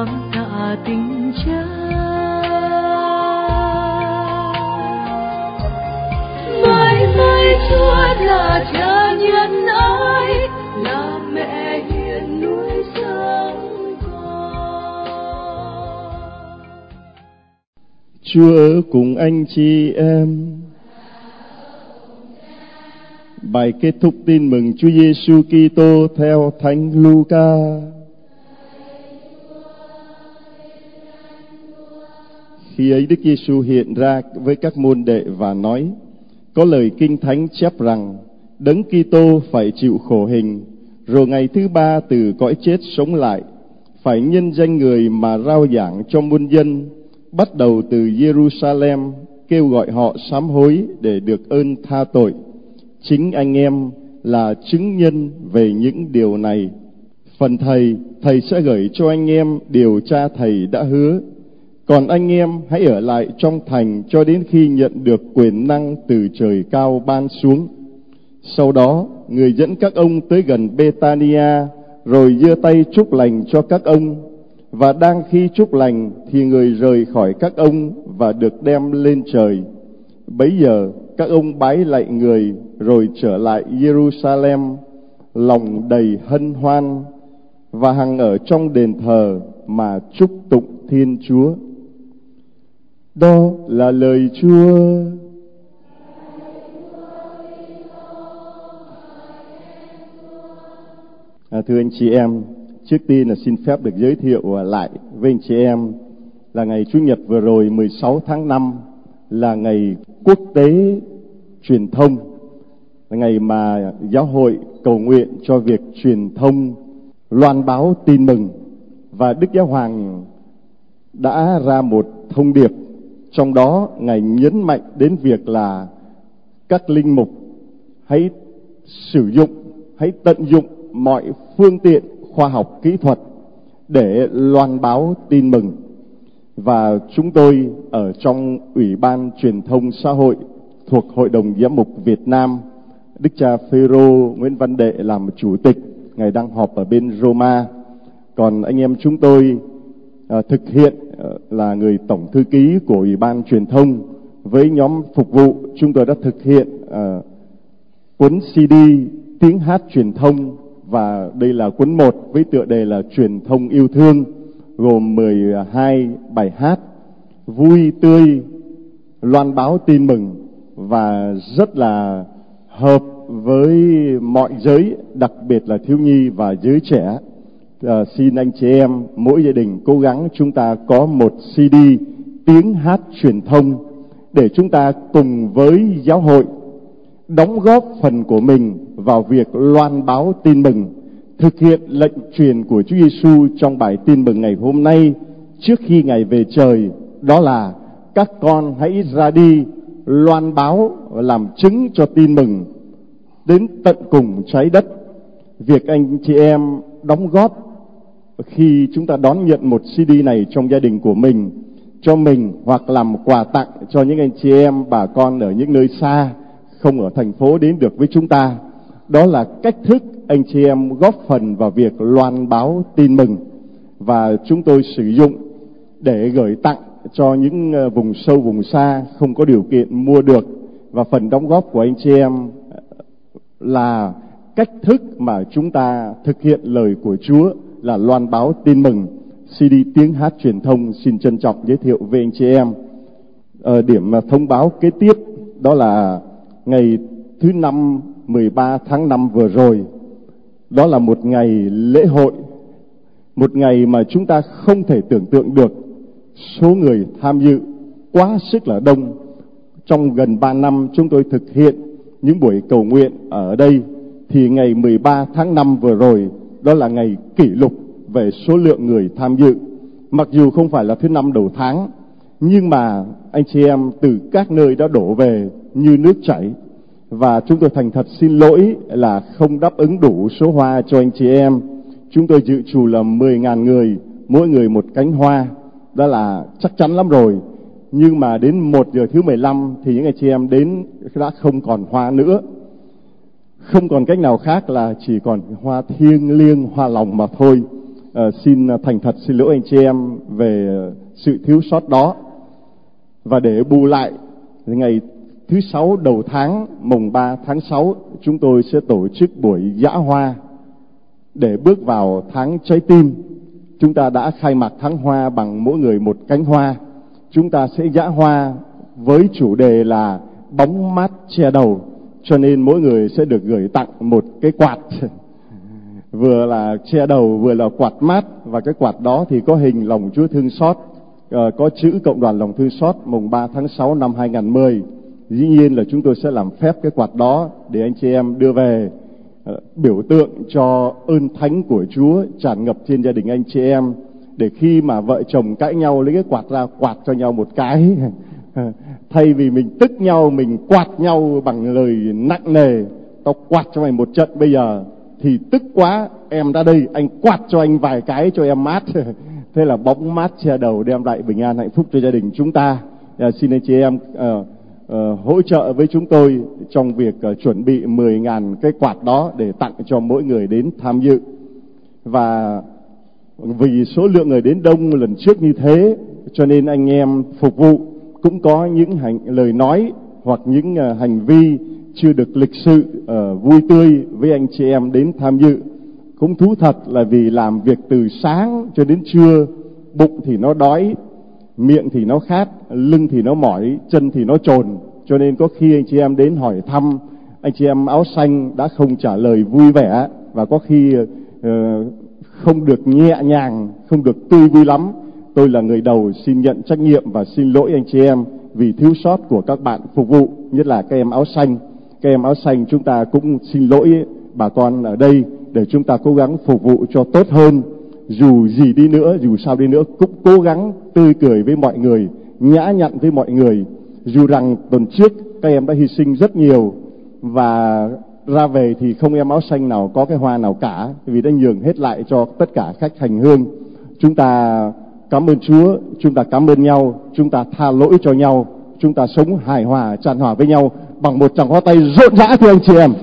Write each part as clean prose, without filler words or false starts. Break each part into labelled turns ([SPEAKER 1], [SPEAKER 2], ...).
[SPEAKER 1] cảm tạ tình cha. Mãi mãi Chúa là cha nhân ái, là mẹ hiền nuôi dưỡng con.
[SPEAKER 2] Chúa ở cùng anh chị em. Bài kết thúc tin mừng Chúa Giêsu Kitô theo Thánh Luca. Khi ấy Đức Giêsu hiện ra với các môn đệ và nói: có lời Kinh Thánh chép rằng Đấng Kitô phải chịu khổ hình, rồi ngày thứ ba từ cõi chết sống lại, phải nhân danh Người mà rao giảng cho muôn dân, bắt đầu từ Jerusalem, kêu gọi họ sám hối để được ơn tha tội. Chính anh em là chứng nhân về những điều này. Phần Thầy sẽ gửi cho anh em điều Cha Thầy đã hứa. Còn anh em hãy ở lại trong thành cho đến khi nhận được quyền năng từ trời cao ban xuống. Sau đó, Người dẫn các ông tới gần Bethania, rồi giơ tay chúc lành cho các ông. Và đang khi chúc lành thì Người rời khỏi các ông và được đem lên trời. Bấy giờ các ông bái lạy Người rồi trở lại Jerusalem, lòng đầy hân hoan, và hằng ở trong đền thờ mà chúc tụng Thiên Chúa. Đó là lời Chúa. Thưa anh chị em, trước tiên là xin phép được giới thiệu lại với anh chị em là ngày Chủ nhật vừa rồi 16 tháng 5 là ngày quốc tế truyền thông, là ngày mà giáo hội cầu nguyện cho việc truyền thông loan báo tin mừng. Và Đức Giáo Hoàng đã ra một thông điệp, trong đó Ngài nhấn mạnh đến việc là các linh mục hãy hãy tận dụng mọi phương tiện khoa học kỹ thuật để loan báo tin mừng. Và chúng tôi ở trong Ủy ban Truyền thông Xã hội thuộc Hội đồng Giám mục Việt Nam, Đức cha Phêrô Nguyễn Văn Đệ làm chủ tịch, Ngài đang họp ở bên Roma. Còn anh em chúng tôi thực hiện là người tổng thư ký của Ủy ban Truyền thông. Với nhóm phục vụ, chúng tôi đã thực hiện cuốn CD tiếng hát truyền thông, và đây là cuốn 1 với tựa đề là Truyền thông yêu thương, gồm 12 bài hát vui tươi loan báo tin mừng và rất là hợp với mọi giới, đặc biệt là thiếu nhi và giới trẻ. Xin anh chị em mỗi gia đình cố gắng chúng ta có một CD tiếng hát truyền thông để chúng ta cùng với giáo hội đóng góp phần của mình vào việc loan báo tin mừng, thực hiện lệnh truyền của Chúa Giêsu trong bài tin mừng ngày hôm nay trước khi Ngài về trời, đó là các con hãy ra đi loan báo làm chứng cho tin mừng đến tận cùng trái đất. Việc anh chị em đóng góp khi chúng ta đón nhận một CD này trong gia đình của mình, cho mình, hoặc làm quà tặng cho những anh chị em bà con ở những nơi xa, không ở thành phố đến được với chúng ta, đó là cách thức anh chị em góp phần vào việc loan báo tin mừng. Và chúng tôi sử dụng để gửi tặng cho những vùng sâu vùng xa không có điều kiện mua được. Và phần đóng góp của anh chị em là cách thức mà chúng ta thực hiện lời của Chúa là loan báo tin mừng. CD tiếng hát truyền thông xin trân trọng giới thiệu với anh chị em. Điểm thông báo kế tiếp đó là ngày thứ Năm 13 tháng 5 vừa rồi. Đó là một ngày lễ hội, một ngày mà chúng ta không thể tưởng tượng được. Số người tham dự quá sức là đông. Trong gần 3 năm chúng tôi thực hiện những buổi cầu nguyện ở đây, thì ngày 13 tháng 5 vừa rồi đó là ngày kỷ lục về số lượng người tham dự. Mặc dù không phải là thứ Năm đầu tháng, nhưng mà anh chị em từ các nơi đã đổ về như nước chảy. Và chúng tôi thành thật xin lỗi là không đáp ứng đủ số hoa cho anh chị em. Chúng tôi dự trù là 10.000 người, mỗi người một cánh hoa. Đó là chắc chắn lắm rồi. Nhưng mà đến 1 giờ thứ 15 thì những anh chị em đến đã không còn hoa nữa. Không còn cách nào khác là chỉ còn hoa thiêng liêng, hoa lòng mà thôi. xin thành thật xin lỗi anh chị em về sự thiếu sót đó. Và để bù lại, ngày thứ 6 đầu tháng, mùng 3 tháng 6, chúng tôi sẽ tổ chức buổi giã hoa để bước vào tháng trái tim. Chúng ta đã khai mạc tháng hoa bằng mỗi người một cánh hoa. Chúng ta sẽ giã hoa với chủ đề là bóng mát che đầu, cho nên mỗi người sẽ được gửi tặng một cái quạt vừa là che đầu vừa là quạt mát. Và cái quạt đó thì có hình lòng Chúa thương xót, có chữ Cộng đoàn lòng thương xót mùng 3 tháng 6 năm 2010. Dĩ nhiên là chúng tôi sẽ làm phép cái quạt đó để anh chị em đưa về, biểu tượng cho ơn thánh của Chúa tràn ngập trên gia đình anh chị em, để khi mà vợ chồng cãi nhau lấy cái quạt ra quạt cho nhau một cái thay vì mình tức nhau, mình quạt nhau bằng lời nặng nề. Tao quạt cho mày một trận bây giờ thì tức quá, em ra đây anh quạt cho anh vài cái cho em mát thế là bóng mát che đầu đem lại bình an hạnh phúc cho gia đình chúng ta. Xin anh chị em hỗ trợ với chúng tôi trong việc chuẩn bị 10.000 cái quạt đó để tặng cho mỗi người đến tham dự. Và vì số lượng người đến đông lần trước như thế, cho nên anh em phục vụ cũng có những lời nói hoặc những hành vi chưa được lịch sự vui tươi với anh chị em đến tham dự. Cũng thú thật là vì làm việc từ sáng cho đến trưa, bụng thì nó đói, miệng thì nó khát, lưng thì nó mỏi, chân thì nó chồn, cho nên có khi anh chị em đến hỏi thăm, anh chị em áo xanh đã không trả lời vui vẻ, và có khi không được nhẹ nhàng, không được tươi vui lắm. Tôi là người đầu xin nhận trách nhiệm và xin lỗi anh chị em vì thiếu sót của các bạn phục vụ, nhất là các em áo xanh. Các em áo xanh chúng ta cũng xin lỗi bà con ở đây, để chúng ta cố gắng phục vụ cho tốt hơn. Dù gì đi nữa, dù sao đi nữa, cũng cố gắng tươi cười với mọi người, nhã nhặn với mọi người. Dù rằng tuần trước các em đã hy sinh rất nhiều, và ra về thì không em áo xanh nào có cái hoa nào cả, vì đã nhường hết lại cho tất cả khách hành hương. Chúng ta cảm ơn Chúa, chúng ta cảm ơn nhau, chúng ta tha lỗi cho nhau, chúng ta sống hài hòa, tràn hòa với nhau bằng một tràng pháo tay rộn rã thưa anh chị em.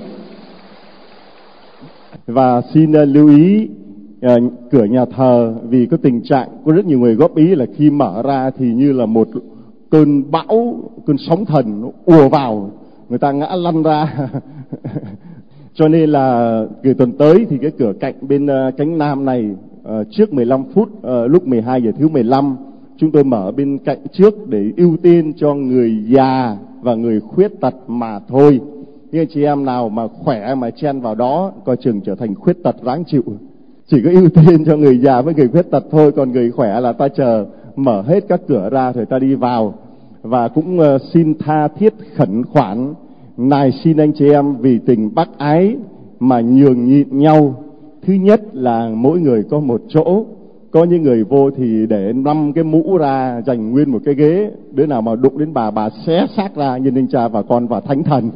[SPEAKER 2] Và xin lưu ý cửa nhà thờ, vì có tình trạng có rất nhiều người góp ý là khi mở ra thì như là một cơn bão, cơn sóng thần ùa vào, người ta ngã lăn ra cho nên là từ tuần tới thì cái cửa cạnh bên cánh nam này trước 15 phút, lúc 12 giờ thứ 15 chúng tôi mở bên cạnh trước để ưu tiên cho người già và người khuyết tật mà thôi. Nhưng chị em nào mà khỏe mà chen vào đó coi chừng trở thành khuyết tật ráng chịu. Chỉ có ưu tiên cho người già với người khuyết tật thôi, còn người khỏe là ta chờ mở hết các cửa ra rồi ta đi vào. Và cũng xin tha thiết khẩn khoản nài xin anh chị em vì tình bác ái mà nhường nhịn nhau. Thứ nhất là mỗi người có một chỗ, có những người vô thì để 5 cái mũ ra dành nguyên một cái ghế, đứa nào mà đụng đến bà xé xác ra như anh cha và con và thánh thần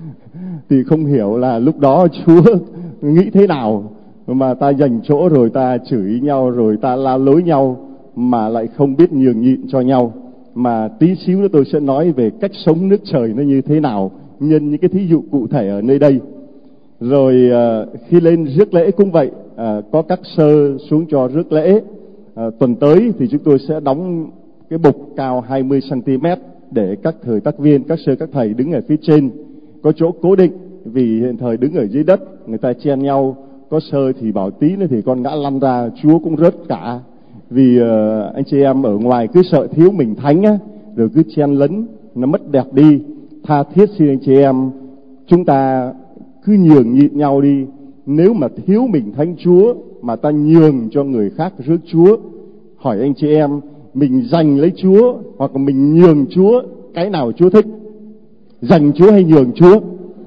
[SPEAKER 2] thì không hiểu là lúc đó Chúa nghĩ thế nào mà ta dành chỗ rồi ta chửi nhau, rồi ta la lối nhau mà lại không biết nhường nhịn cho nhau. Mà tí xíu nữa tôi sẽ nói về cách sống nước trời nó như thế nào, nhân những cái thí dụ cụ thể ở nơi đây. Rồi khi lên rước lễ cũng vậy, có các sơ xuống cho rước lễ. Tuần tới thì chúng tôi sẽ đóng cái bục cao 20 cm để các thời tác viên, các sơ các thầy đứng ở phía trên, có chỗ cố định, vì hiện thời đứng ở dưới đất người ta chen nhau, có sơ thì bảo tí nữa thì con ngã lăn ra, Chúa cũng rớt cả. Vì anh chị em ở ngoài cứ sợ thiếu mình thánh á, rồi cứ chen lấn nó mất đẹp đi. Tha thiết xin anh chị em chúng ta cứ nhường nhịn nhau đi. Nếu mà thiếu mình thánh Chúa mà ta nhường cho người khác rước Chúa, hỏi anh chị em, mình giành lấy Chúa hoặc là mình nhường Chúa, cái nào Chúa thích? Giành Chúa hay nhường Chúa?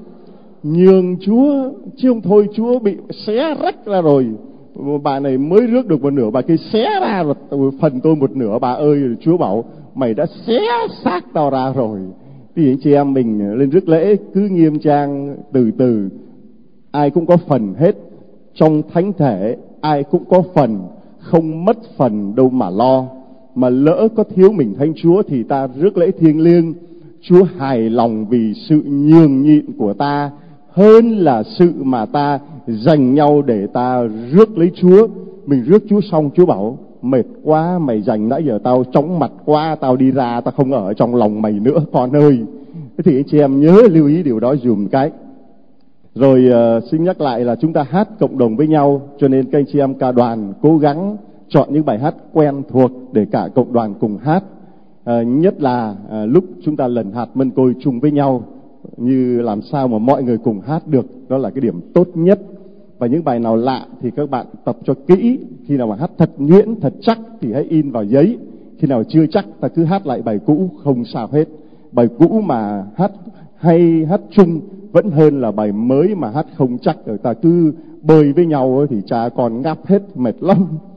[SPEAKER 2] Nhường Chúa, chứ không thôi Chúa bị xé rách ra rồi. Bà này mới rước được một nửa, bà kia xé ra rồi phần tôi một nửa, bà ơi. Chúa bảo mày đã xé xác tao ra rồi. Thì anh chị em mình lên rước lễ cứ nghiêm trang từ từ, ai cũng có phần hết. Trong thánh thể ai cũng có phần, không mất phần đâu mà lo. Mà lỡ có thiếu mình thánh Chúa thì ta rước lễ thiêng liêng, Chúa hài lòng vì sự nhường nhịn của ta hơn là sự mà ta giành nhau để ta rước lấy Chúa. Mình rước Chúa xong, Chúa bảo mệt quá, mày dành nãy giờ tao chóng mặt quá, tao đi ra tao không ở trong lòng mày nữa con ơi. Thế thì anh chị em nhớ lưu ý điều đó dùm cái. Rồi xin nhắc lại là chúng ta hát cộng đồng với nhau, cho nên các anh chị em ca đoàn cố gắng chọn những bài hát quen thuộc để cả cộng đoàn cùng hát. Nhất là lúc chúng ta lần hạt mân côi chung với nhau, như làm sao mà mọi người cùng hát được, đó là cái điểm tốt nhất. Và những bài nào lạ thì các bạn tập cho kỹ, khi nào mà hát thật nhuyễn, thật chắc thì hãy in vào giấy. Khi nào chưa chắc ta cứ hát lại bài cũ, không sao hết. Bài cũ mà hát hay, hát chung vẫn hơn là bài mới mà hát không chắc, rồi ta cứ bơi với nhau thì cha còn ngáp hết, mệt lắm.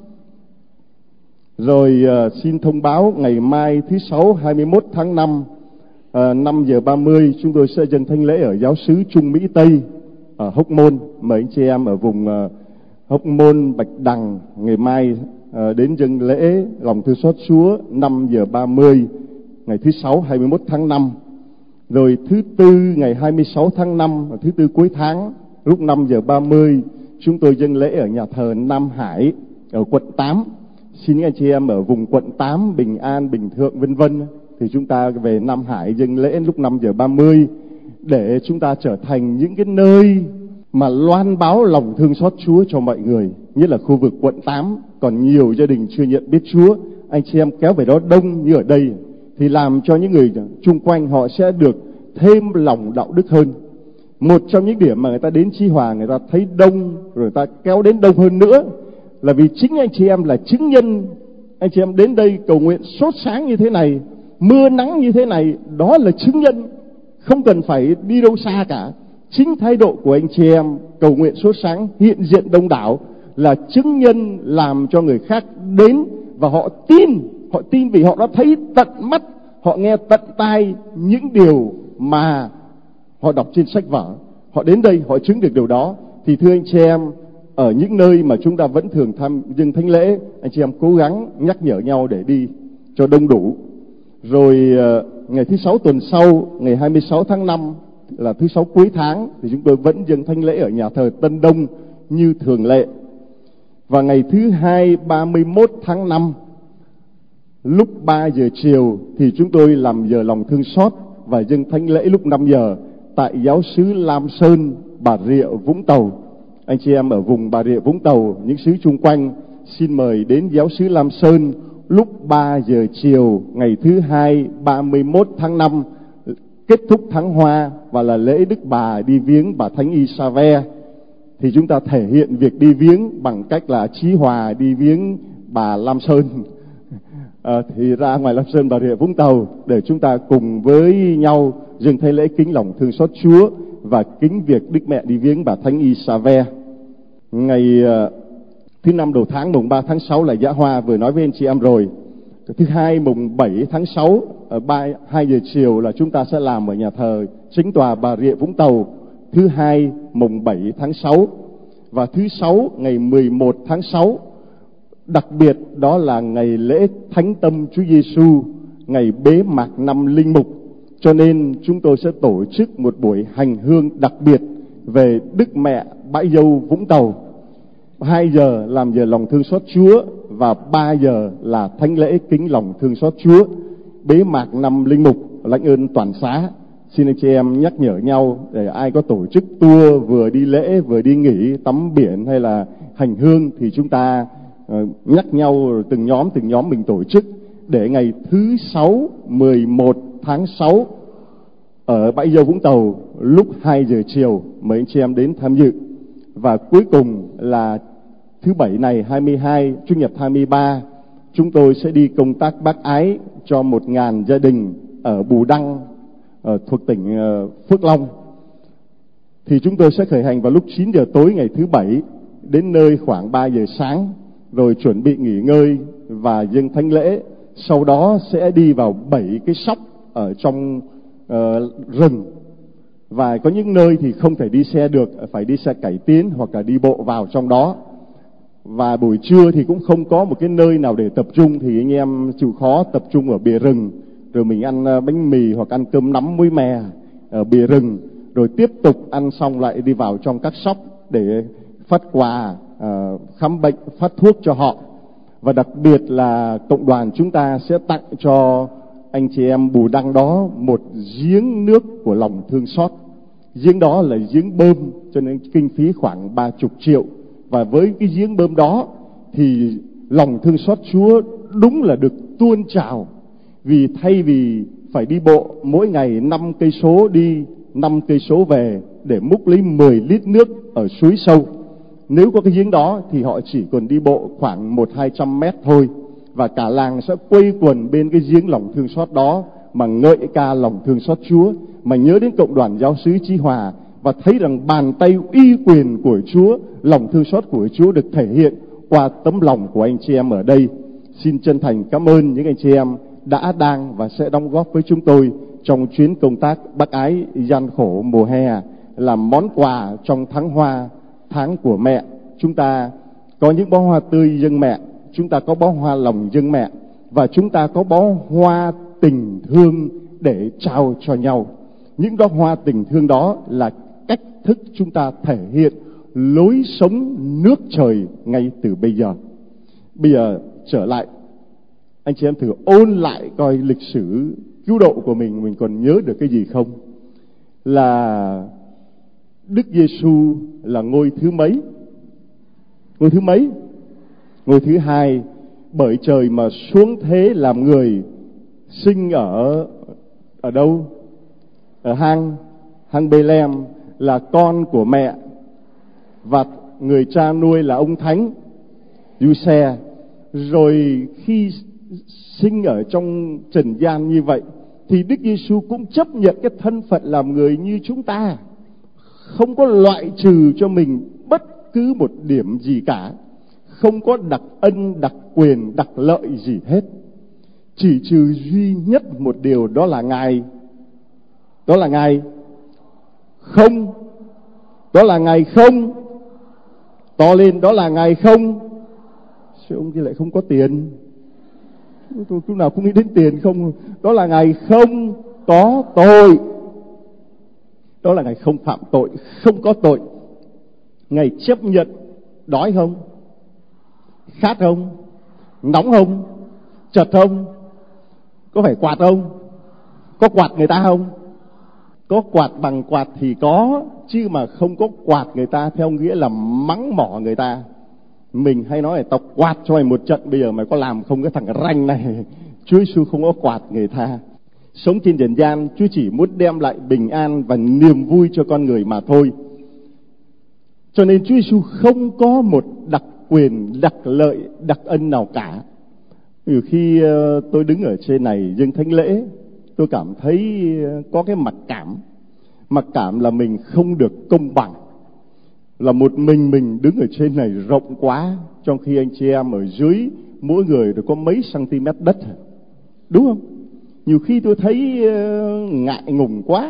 [SPEAKER 2] Rồi xin thông báo ngày mai thứ Sáu 21 tháng 5 5 giờ 30 chúng tôi sẽ dâng thánh lễ ở giáo xứ Trung Mỹ Tây ở Hóc Môn. Mời anh chị em ở vùng Hóc Môn, Bạch Đằng ngày mai đến dâng lễ lòng thương xót Chúa 5 giờ 30 ngày thứ Sáu 21 tháng 5. Rồi thứ Tư ngày 26 tháng 5, thứ Tư cuối tháng lúc 5 giờ 30 chúng tôi dâng lễ ở nhà thờ Nam Hải ở quận 8. Xin những anh chị em ở vùng quận 8, Bình An, Bình Thượng vân vân thì chúng ta về Nam Hải dâng lễ lúc 5 giờ 30 để chúng ta trở thành những cái nơi mà loan báo lòng thương xót Chúa cho mọi người. Nhất là khu vực quận 8 còn nhiều gia đình chưa nhận biết Chúa. Anh chị em kéo về đó đông như ở đây thì làm cho những người chung quanh họ sẽ được thêm lòng đạo đức hơn. Một trong những điểm mà người ta đến Chí Hòa người ta thấy đông, rồi người ta kéo đến đông hơn nữa là vì chính anh chị em là chứng nhân. Anh chị em đến đây cầu nguyện sốt sáng như thế này, mưa nắng như thế này, đó là chứng nhân. Không cần phải đi đâu xa cả. Chính thái độ của anh chị em cầu nguyện sốt sáng, hiện diện đông đảo là chứng nhân làm cho người khác đến và họ tin vì họ đã thấy tận mắt, họ nghe tận tai những điều mà họ đọc trên sách vở. Họ đến đây họ chứng được điều đó. Thì thưa anh chị em, ở những nơi mà chúng ta vẫn thường dâng thánh lễ, anh chị em cố gắng nhắc nhở nhau để đi cho đông đủ. Rồi ngày thứ Sáu tuần sau, ngày 26 tháng 5 là thứ Sáu cuối tháng thì chúng tôi vẫn dâng thánh lễ ở nhà thờ Tân Đông như thường lệ. Và ngày thứ Hai 31 tháng 5 lúc 3 giờ chiều thì chúng tôi làm giờ lòng thương xót và dâng thánh lễ lúc 5 giờ tại giáo xứ Lam Sơn, Bà Rịa, Vũng Tàu. Anh chị em ở vùng Bà Rịa, Vũng Tàu, những xứ chung quanh xin mời đến giáo xứ Lam Sơn lúc 3 giờ chiều ngày thứ Hai 31 tháng 5 kết thúc tháng Hoa và là lễ Đức Bà đi viếng bà Thánh Isave. Thì chúng ta thể hiện việc đi viếng bằng cách là Chí Hòa đi viếng bà Lam Sơn. Thì ra ngoài Lam Sơn, Bà Rịa, Vũng Tàu để chúng ta cùng với nhau dâng thánh lễ kính lòng thương xót Chúa và kính việc Đức Mẹ đi viếng bà Thánh Isave. Ngày thứ Năm đầu tháng mùng 3 tháng 6 là Giã Hoa, vừa nói với anh chị em rồi. Thứ Hai mùng 7 tháng 6 ở 2 giờ chiều là chúng ta sẽ làm ở nhà thờ Chính tòa Bà Rịa, Vũng Tàu. Thứ Hai mùng 7 tháng 6 và thứ Sáu ngày 11 tháng 6 đặc biệt đó là ngày lễ Thánh Tâm Chúa Giêsu, ngày bế mạc năm linh mục. Cho nên chúng tôi sẽ tổ chức một buổi hành hương đặc biệt về Đức Mẹ Bãi Dâu, Vũng Tàu. 2 giờ làm giờ lòng thương xót Chúa và 3 giờ là thánh lễ kính lòng thương xót Chúa, bế mạc năm linh mục, lãnh ơn toàn xá. Xin anh chị em nhắc nhở nhau để ai có tổ chức tour vừa đi lễ vừa đi nghỉ tắm biển hay là hành hương thì chúng ta nhắc nhau từng nhóm mình tổ chức để ngày thứ Sáu 11 tháng 6 ở Bãi Dâu, Vũng Tàu lúc 2 giờ chiều mời anh chị em đến tham dự. Và cuối cùng là thứ Bảy này 22, Chủ nhật 23 chúng tôi sẽ đi công tác bác ái cho 1.000 gia đình ở Bù Đăng thuộc tỉnh Phước Long. Thì chúng tôi sẽ khởi hành vào lúc 9 giờ tối ngày thứ Bảy, đến nơi khoảng 3 giờ sáng, rồi chuẩn bị nghỉ ngơi và dâng thánh lễ. Sau đó sẽ đi vào 7 cái sóc ở trong rừng. Và có những nơi thì không thể đi xe được, phải đi xe cải tiến hoặc là đi bộ vào trong đó. Và buổi trưa thì cũng không có một cái nơi nào để tập trung, thì anh em chịu khó tập trung ở bìa rừng, rồi mình ăn bánh mì hoặc ăn cơm nắm muối mè ở bìa rừng, rồi tiếp tục ăn xong lại đi vào trong các shop để phát quà, khám bệnh, phát thuốc cho họ. Và đặc biệt là cộng đoàn chúng ta sẽ tặng cho anh chị em Bù Đăng đó một giếng nước của lòng thương xót. Giếng đó là giếng bơm, cho nên kinh phí khoảng 30 triệu. Và với cái giếng bơm đó thì lòng thương xót Chúa đúng là được tuôn trào. Vì thay vì phải đi bộ mỗi ngày 5 cây số đi, 5 cây số về để múc lấy 10 lít nước ở suối sâu, nếu có cái giếng đó thì họ chỉ còn đi bộ khoảng 100-200 mét thôi. Và cả làng sẽ quây quần bên cái giếng lòng thương xót đó mà ngợi ca lòng thương xót Chúa, mà nhớ đến cộng đoàn giáo xứ Chí Hòa, và thấy rằng bàn tay uy quyền của Chúa, lòng thương xót của Chúa được thể hiện qua tấm lòng của anh chị em ở đây. Xin chân thành cảm ơn những anh chị em đã, đang và sẽ đóng góp với chúng tôi trong chuyến công tác bác ái gian khổ mùa hè, làm món quà trong tháng hoa, tháng của mẹ. Chúng ta có những bó hoa tươi dâng mẹ, chúng ta có bó hoa lòng dâng mẹ, và chúng ta có bó hoa tình thương để trao cho nhau. Những đóa hoa tình thương đó là cách thức chúng ta thể hiện lối sống nước trời ngay từ bây giờ. Bây giờ trở lại, anh chị em thử ôn lại coi lịch sử cứu độ của mình còn nhớ được cái gì không? Là Đức Giêsu là ngôi thứ mấy? Ngôi thứ mấy? Ngôi thứ hai. Bởi trời mà xuống thế làm người, sinh ở đâu? Ở hang Bê-lem, là con của mẹ, và người cha nuôi là ông Thánh Giuse. Rồi khi sinh ở trong trần gian như vậy thì Đức Giêsu cũng chấp nhận cái thân phận làm người như chúng ta, không có loại trừ cho mình bất cứ một điểm gì cả, không có đặc ân, đặc quyền, đặc lợi gì hết. Chỉ trừ duy nhất một điều, đó là Ngài không. Đó là Ngài không. To lên, đó là Ngài không. Sao ông kia lại không có tiền? Tôi lúc nào cũng nghĩ đến tiền không. Đó là Ngài không có tội. Đó là Ngài không phạm tội, không có tội. Ngài chấp nhận đói không? Khát không? Nóng không? Chật không? Có phải quạt không? Có quạt người ta không? Có quạt bằng quạt thì có, chứ mà không có quạt người ta theo nghĩa là mắng mỏ người ta. Mình hay nói là tao quạt cho mày một trận, bây giờ mày có làm không cái thằng ranh này. Chúa Giêsu không có quạt người ta. Sống trên trần gian, Chúa chỉ muốn đem lại bình an và niềm vui cho con người mà thôi. Cho nên Chúa Giêsu không có một đặc quyền, đặc lợi, đặc ân nào cả. Nhiều khi tôi đứng ở trên này dâng thánh lễ, tôi cảm thấy có cái mặc cảm. Mặc cảm là mình không được công bằng, là một mình đứng ở trên này rộng quá, trong khi anh chị em ở dưới mỗi người được có mấy cm đất, đúng không? Nhiều khi tôi thấy ngại ngùng quá.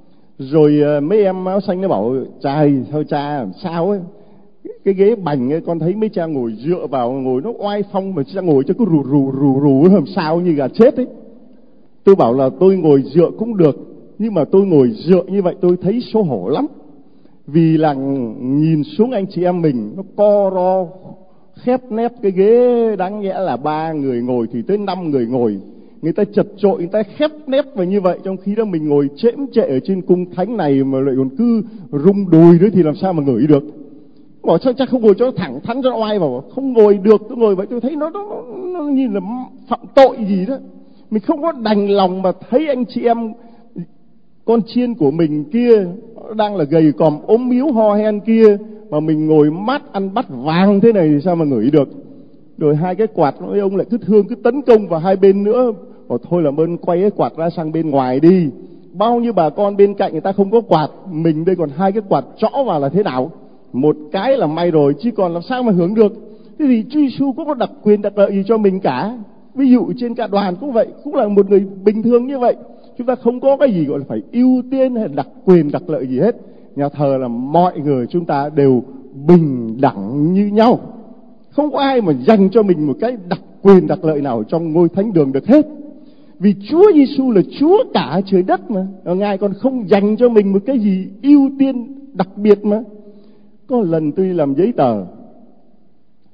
[SPEAKER 2] Rồi mấy em áo xanh nó bảo: "Trời, thôi cha làm sao ấy, cái ghế bành ấy, con thấy mấy cha ngồi dựa vào, ngồi nó oai phong, mà cha ngồi cho cứ rù làm sao như gà chết ấy." Tôi bảo là tôi ngồi dựa cũng được, nhưng mà tôi ngồi dựa như vậy tôi thấy xấu hổ lắm. Vì là nhìn xuống anh chị em mình nó co ro, khép nép cái ghế, đáng lẽ là 3 người ngồi thì tới 5 người ngồi. Người ta chật chội, người ta khép nép vào như vậy, trong khi đó mình ngồi chễm chệ ở trên cung thánh này mà lại còn cứ rung đùi nữa thì làm sao mà ngửi được. Bảo sao chắc không ngồi cho nó thẳng thắn cho nó oai, vào không ngồi được. Tôi ngồi vậy tôi thấy nó nhìn là phạm tội gì đó. Mình không có đành lòng mà thấy anh chị em con chiên của mình kia đang là gầy còm ốm miếu ho hen kia, mà mình ngồi mát ăn bát vàng thế này thì sao mà ngửi được. Rồi hai cái quạt nói ông lại cứ thương, cứ tấn công vào hai bên nữa. Bảo thôi làm ơn quay cái quạt ra sang bên ngoài đi. Bao nhiêu bà con bên cạnh người ta không có quạt, mình đây còn hai cái quạt trõ vào là thế nào? Một cái là may rồi, chứ còn làm sao mà hưởng được. Thế thì Chúa Giêsu có đặc quyền đặc lợi gì cho mình cả. Ví dụ trên cả đoàn cũng vậy, cũng là một người bình thường như vậy. Chúng ta không có cái gì gọi là phải ưu tiên hay đặc quyền đặc lợi gì hết. Nhà thờ là mọi người chúng ta đều bình đẳng như nhau, không có ai mà dành cho mình một cái đặc quyền đặc lợi nào trong ngôi thánh đường được hết. Vì Chúa Giêsu là Chúa cả trời đất mà, Ngài còn không dành cho mình một cái gì ưu tiên đặc biệt mà. Có lần tôi làm giấy tờ,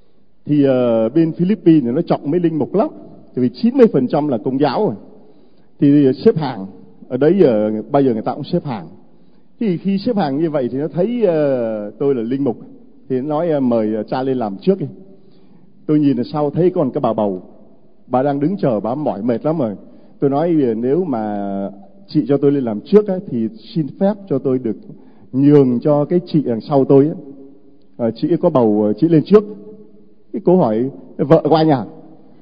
[SPEAKER 2] Thì bên Philippines nó trọng mấy linh mục lắm, tại vì 90% là Công giáo rồi. Thì xếp hàng ở đấy, bây giờ người ta cũng xếp hàng. Thì khi xếp hàng như vậy thì nó thấy tôi là linh mục, thì nó nói mời cha lên làm trước đi. Tôi nhìn ở sau thấy còn cái bà bầu, bà đang đứng chờ, bà mỏi mệt lắm rồi. Tôi nói nếu mà chị cho tôi lên làm trước ấy, thì xin phép cho tôi được nhường cho cái chị đằng sau tôi ấy. Chị có bầu, chị lên trước. Cái cô hỏi vợ của anh à?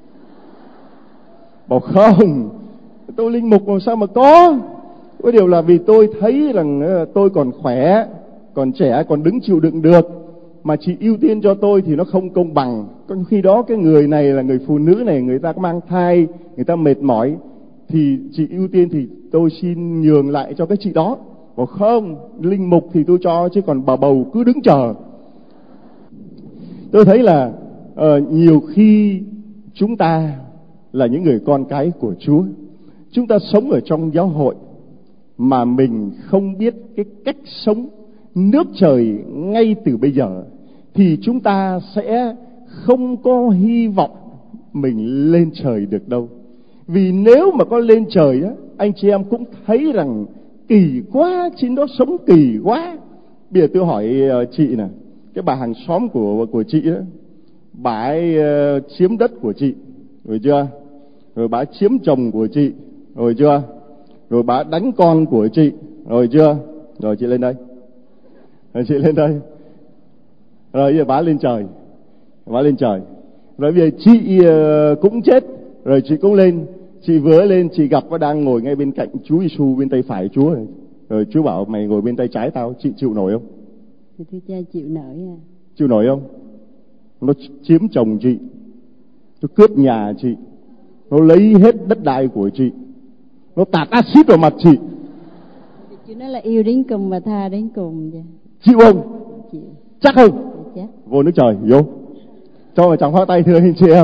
[SPEAKER 2] Bảo không, tôi linh mục làm sao mà có. Cái điều là vì tôi thấy rằng tôi còn khỏe, còn trẻ, còn đứng chịu đựng được, mà chị ưu tiên cho tôi thì nó không công bằng. Còn khi đó cái người này là người phụ nữ này, người ta mang thai, người ta mệt mỏi, thì chị ưu tiên thì tôi xin nhường lại cho cái chị đó. Bảo không, linh mục thì tôi cho, chứ còn bà bầu cứ đứng chờ. Tôi thấy là nhiều khi chúng ta là những người con cái của Chúa, chúng ta sống ở trong giáo hội mà mình không biết cái cách sống nước trời ngay từ bây giờ, thì chúng ta sẽ không có hy vọng mình lên trời được đâu. Vì nếu mà có lên trời á, anh chị em cũng thấy rằng kỳ quá, trên đó sống kỳ quá. Bây giờ tôi hỏi chị nè, cái bà hàng xóm của chị đó, bà ấy chiếm đất của chị, rồi chưa? Rồi bà chiếm chồng của chị, rồi chưa? Rồi bà đánh con của chị, rồi chưa? Rồi chị lên đây. Rồi chị lên đây. Rồi bây giờ bà lên trời. Bà lên trời. Rồi bây giờ chị cũng chết, rồi chị cũng lên. Chị vừa lên, chị gặp nó đang ngồi ngay bên cạnh Chúa Giêsu bên tay phải Chúa. Rồi Chúa bảo mày ngồi bên tay trái tao, chị chịu nổi không?
[SPEAKER 3] Thì thưa cha chịu nổi à.
[SPEAKER 2] Chịu nổi không? Nó chiếm chồng chị, nó cướp nhà chị, nó lấy hết đất đai của chị, nó tạt axit vào mặt chị.
[SPEAKER 3] Chứ nó là yêu đến cùng và tha đến cùng.
[SPEAKER 2] Chịu không?
[SPEAKER 3] Chịu.
[SPEAKER 2] Chắc không?
[SPEAKER 3] Chắc.
[SPEAKER 2] Vô nước trời, vô. Cho vào tràng pháo tay thưa anh chị em.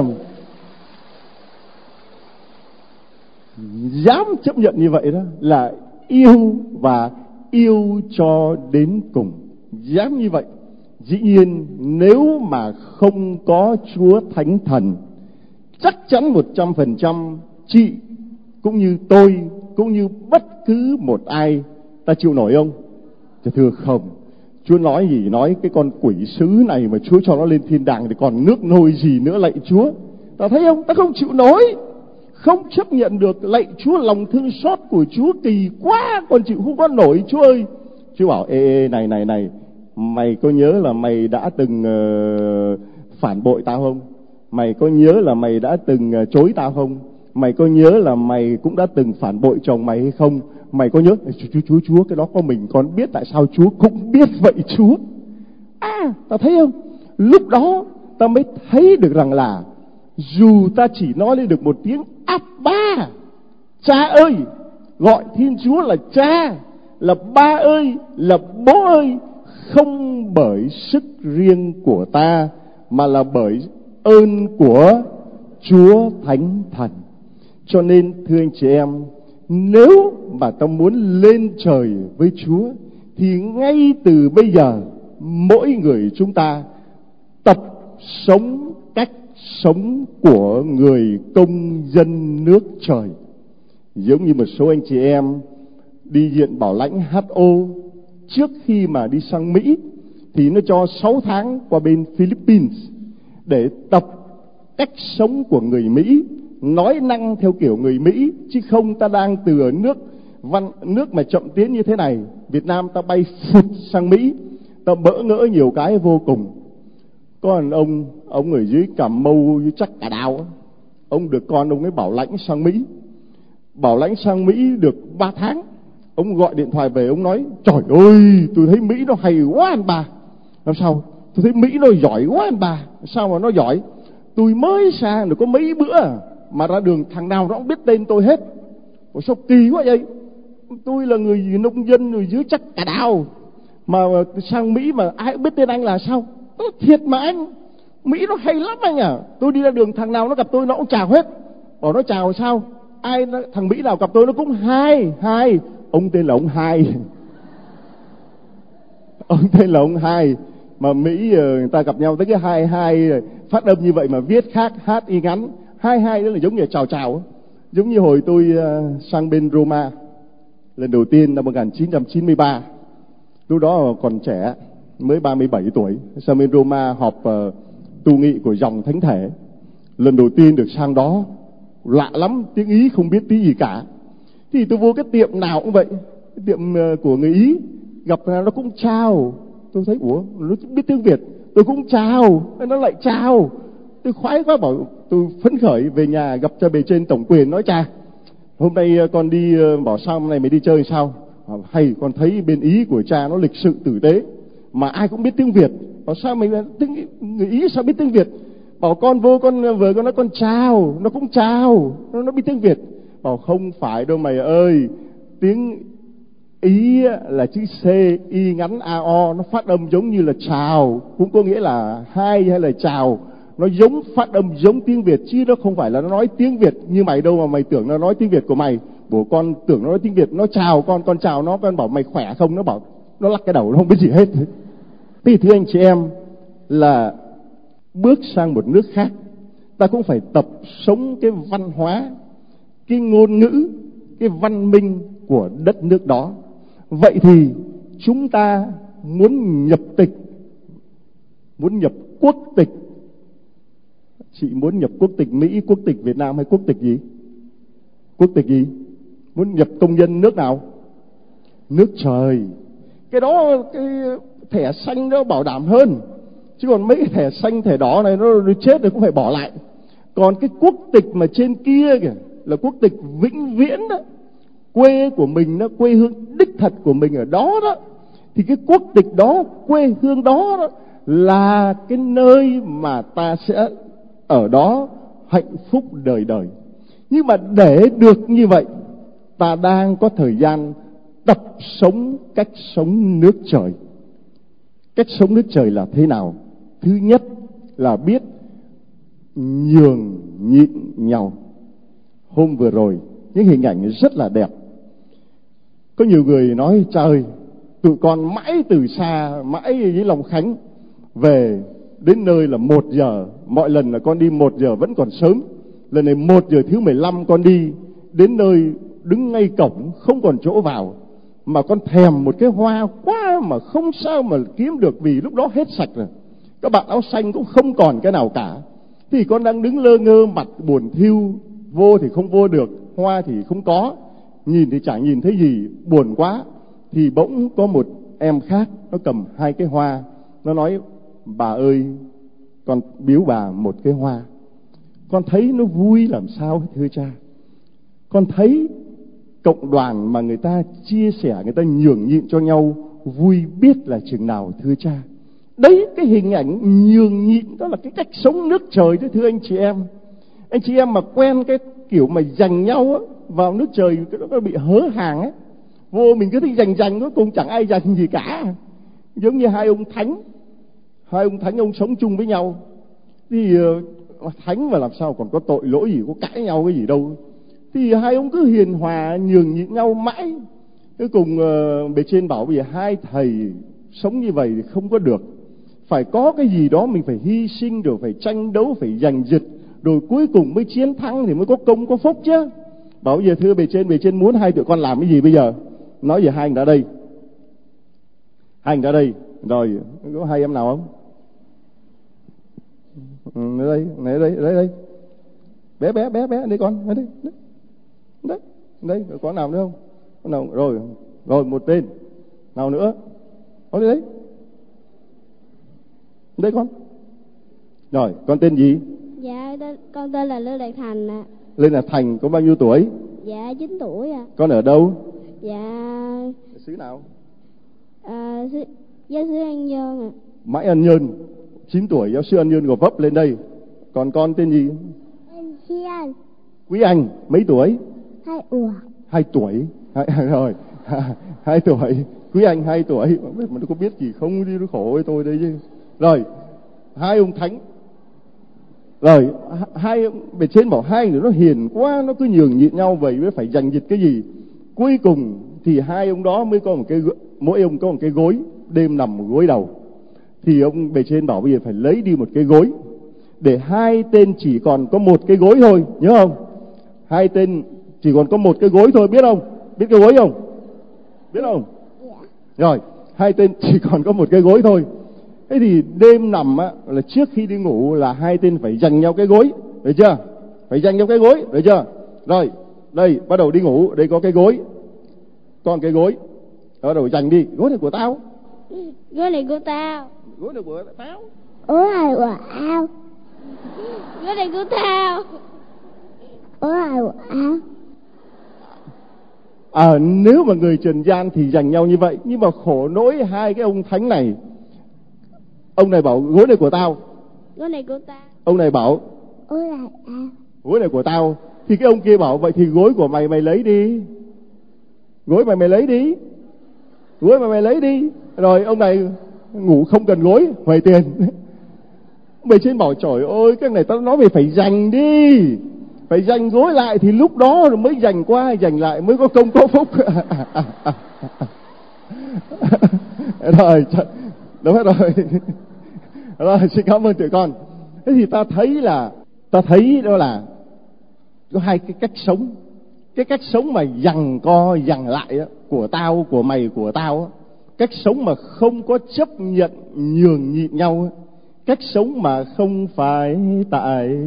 [SPEAKER 2] Dám chấp nhận như vậy đó là yêu và yêu cho đến cùng. Dám như vậy. Dĩ nhiên nếu mà không có Chúa Thánh Thần, chắc chắn 100% chị cũng như tôi, cũng như bất cứ một ai, ta chịu nổi không? Thưa không. Chúa nói gì nói, cái con quỷ sứ này mà Chúa cho nó lên thiên đàng thì còn nước nôi gì nữa lạy Chúa. Ta thấy không? Ta không chịu nổi, không chấp nhận được. Lạy Chúa, lòng thương xót của Chúa kỳ quá, còn chịu không có nổi Chúa ơi. Chúa bảo ê này, mày có nhớ là mày đã từng phản bội tao không? Mày có nhớ là mày đã từng chối tao không? Mày có nhớ là mày cũng đã từng phản bội chồng mày hay không? Mày có nhớ? Chúa, cái đó có mình con biết, tại sao Chúa cũng biết vậy Chúa? Ta thấy không? Lúc đó ta mới thấy được rằng là dù ta chỉ nói lên được một tiếng Abba, cha ơi, gọi Thiên Chúa là cha, là ba ơi, là bố ơi, không bởi sức riêng của ta, mà là bởi ơn của Chúa Thánh Thần. Cho nên thưa anh chị em, nếu mà ta muốn lên trời với Chúa, thì ngay từ bây giờ mỗi người chúng ta tập sống cách sống của người công dân nước trời. Giống như một số anh chị em đi viện bảo lãnh HO, trước khi mà đi sang Mỹ thì nó cho 6 tháng qua bên Philippines để tập cách sống của người Mỹ, nói năng theo kiểu người Mỹ, chứ không ta đang từ ở nước mà chậm tiến như thế này, Việt Nam ta bay phụt sang Mỹ, ta bỡ ngỡ nhiều cái vô cùng. Có một ông ở dưới Cà Mau chắc cả đào, ông được con ông ấy bảo lãnh sang Mỹ. Bảo lãnh sang Mỹ được 3 tháng, ông gọi điện thoại về, ông nói trời ơi, tôi thấy Mỹ nó hay quá anh bà. Làm sao? Tôi thấy Mỹ nó giỏi quá anh bà. Sao mà nó giỏi? Tôi mới sang được có mấy bữa mà ra đường thằng nào nó cũng biết tên tôi hết. Ủa sao kỳ quá vậy? Tôi là người nông dân rồi dưới chắc cả đào, mà sang Mỹ mà ai cũng biết tên anh là sao? Thiệt mà anh, Mỹ nó hay lắm anh à. Tôi đi ra đường thằng nào nó gặp tôi nó cũng chào hết. Bảo nó chào sao? Thằng Mỹ nào gặp tôi nó cũng hai. Ông tên là ông Hai. Ông tên là ông Hai. Mà Mỹ người ta gặp nhau tới cái hai phát âm như vậy mà viết khác, hát y ngắn. Hai đó là giống như chào chào. Giống như hồi tôi sang bên Roma lần đầu tiên năm 1993. Lúc đó còn trẻ, mới 37 tuổi. Sang bên Roma họp tu nghị của dòng thánh thể. Lần đầu tiên được sang đó, lạ lắm, tiếng Ý không biết tí gì cả. Thì tôi vô cái tiệm nào cũng vậy, cái tiệm của người Ý, gặp nó cũng chào. Tôi thấy ủa, nó biết tiếng Việt, tôi cũng chào, nó lại chào. Tôi khoái quá, bảo tôi phấn khởi về nhà gặp cho bề trên tổng quyền, nói cha hôm nay con đi, bảo sao hôm nay mày đi chơi sao? Hay con thấy bên Ý của cha nó lịch sự tử tế mà ai cũng biết tiếng Việt. Bảo sao mày người Ý sao biết tiếng Việt? Bảo con vô con vừa con nói con chào, nó cũng chào, nó biết tiếng Việt. Bảo không phải đâu mày ơi, tiếng Ý là chữ C y ngắn AO, nó phát âm giống như là chào, cũng có nghĩa là hai hay là chào. Nó giống, phát âm giống tiếng Việt chứ nó không phải là nó nói tiếng Việt như mày đâu mà mày tưởng nó nói tiếng Việt của mày. Bố con tưởng nó nói tiếng Việt, nó chào con chào nó, con bảo mày khỏe không, nó bảo nó lắc cái đầu, nó không biết gì hết. Thì thưa anh chị em, là bước sang một nước khác, ta cũng phải tập sống cái văn hóa, cái ngôn ngữ, cái văn minh của đất nước đó. Vậy thì chúng ta muốn nhập tịch, muốn nhập quốc tịch. Chị muốn nhập quốc tịch Mỹ, quốc tịch Việt Nam hay quốc tịch gì? Quốc tịch gì? Muốn nhập công dân nước nào? Nước trời. Cái đó, cái thẻ xanh nó bảo đảm hơn. Chứ còn mấy cái thẻ xanh, thẻ đỏ này nó chết rồi cũng phải bỏ lại. Còn cái quốc tịch mà trên kia kìa là quốc tịch vĩnh viễn đó. Quê của mình đó, quê hương đích thật của mình ở đó đó. Thì cái quốc tịch đó, quê hương đó, đó là cái nơi mà ta sẽ ở đó hạnh phúc đời đời. Nhưng mà để được như vậy, ta đang có thời gian tập sống cách sống nước trời. Cách sống nước trời là thế nào? Thứ nhất là biết nhường nhịn nhau. Hôm vừa rồi những hình ảnh rất là đẹp. Có nhiều người nói trời, tụi con mãi từ xa, mãi với Long Khánh về đến nơi là 1 giờ. Mọi lần là con đi 1 giờ vẫn còn sớm. Lần này 1 giờ thứ 15 con đi đến nơi đứng ngay cổng không còn chỗ vào. Mà con thèm một cái hoa quá mà không sao mà kiếm được, vì lúc đó hết sạch rồi. Các bạn áo xanh cũng không còn cái nào cả. Thì con đang đứng lơ ngơ, mặt buồn thiu, vô thì không vô được, hoa thì không có, nhìn thì chẳng nhìn thấy gì, buồn quá. Thì bỗng có một em khác, nó cầm 2 cái hoa, nó nói bà ơi, con biếu bà một cái hoa. Con thấy nó vui làm sao thưa cha. Con thấy cộng đoàn mà người ta chia sẻ, người ta nhường nhịn cho nhau, vui biết là chừng nào thưa cha. Đấy, cái hình ảnh nhường nhịn đó là cái cách sống nước trời đó thưa anh chị em. Anh chị em mà quen cái kiểu mà giành nhau á, vào nước trời nó bị hớ hàng ấy. Vô mình cứ thích giành cuối cùng chẳng ai giành gì cả. Giống như hai ông thánh ông sống chung với nhau. Thì thánh mà làm sao còn có tội lỗi gì, có cãi nhau cái gì đâu. Thì hai ông cứ hiền hòa nhường nhịn nhau mãi. Cuối cùng bề trên bảo bây giờ hai thầy sống như vậy thì không có được, phải có cái gì đó mình phải hy sinh, rồi phải tranh đấu, phải giành giật, rồi cuối cùng mới chiến thắng thì mới có công có phúc chứ. Bảo bây giờ thưa bề trên muốn hai tụi con làm cái gì bây giờ? Nói về hai anh đã đây. Hai anh đã đây. Rồi có hai em nào không? Đây. Bé đây con, đây có nào nữa không? Có nào rồi một tên. Nào nữa? Có đấy. Đây con. Rồi, con tên gì?
[SPEAKER 4] Dạ, con tên là Lê Đạt Thành ạ.
[SPEAKER 2] Lê Đạt Thành có bao nhiêu tuổi?
[SPEAKER 4] Dạ, 9 tuổi ạ.
[SPEAKER 2] Con ở đâu?
[SPEAKER 4] Dạ,
[SPEAKER 2] xứ nào?
[SPEAKER 4] Giáo xứ An Nhơn ạ.
[SPEAKER 2] Mãi An Nhơn. 9 tuổi, giáo sư An Nhơn Gò Vấp lên đây. Còn con tên gì?
[SPEAKER 4] Em Quý Anh.
[SPEAKER 2] Quý Anh, mấy tuổi?
[SPEAKER 4] 2 tuổi.
[SPEAKER 2] 2 tuổi. Rồi, 2 tuổi. Quý Anh 2 tuổi. Mà nó có biết gì không, đi nó khổ với tôi đây chứ. Rồi, hai ông thánh. Rồi, hai bề trên bảo hai người nó hiền quá, nó cứ nhường nhịn nhau vậy mới phải giành giật cái gì. Cuối cùng thì hai ông đó mới có một cái, mỗi ông có một cái gối, đêm nằm một gối đầu. Thì ông bề trên bảo bây giờ phải lấy đi một cái gối. để hai tên chỉ còn có một cái gối thôi, nhớ không? Hai tên chỉ còn có một cái gối thôi, biết không? Biết cái gối không? Biết không? Rồi, hai tên chỉ còn có một cái gối thôi. Thế thì đêm nằm á, là trước khi đi ngủ là hai tên phải giành nhau cái gối, được chưa? Phải giành nhau cái gối, được chưa? Rồi, đây bắt đầu đi ngủ, đây có cái gối, còn cái gối, bắt đầu giành đi. Gối này của tao,
[SPEAKER 4] Gối này của tao.
[SPEAKER 2] gối này của tao,
[SPEAKER 4] Gối này của tao. Gối này của tao. Gối này của tao.
[SPEAKER 2] Nếu mà người trần gian thì giành nhau như vậy, nhưng mà khổ nỗi hai cái ông thánh này, ông này bảo gối này của tao,
[SPEAKER 4] Gối này của tao.
[SPEAKER 2] ông này bảo
[SPEAKER 4] Gối này tao.
[SPEAKER 2] gối này của tao, thì cái ông kia bảo vậy thì gối của mày mày lấy đi, gối mày lấy đi, gối mày lấy đi. Rồi ông này ngủ không cần gối, huề tiền. Bề trên bảo trời ơi, cái này tao nói mày phải giành đi, phải giành gối lại thì lúc đó mới giành qua giành lại mới có công có phúc. Rồi, đúng hết rồi. Rồi, xin cảm ơn tụi con. Thế thì ta thấy đó là có hai cái cách sống. Cái cách sống mà giằng co giằng lại đó, của tao, của mày, của tao đó. Cách sống mà không có chấp nhận nhường nhịn nhau đó. Cách sống mà không phải tại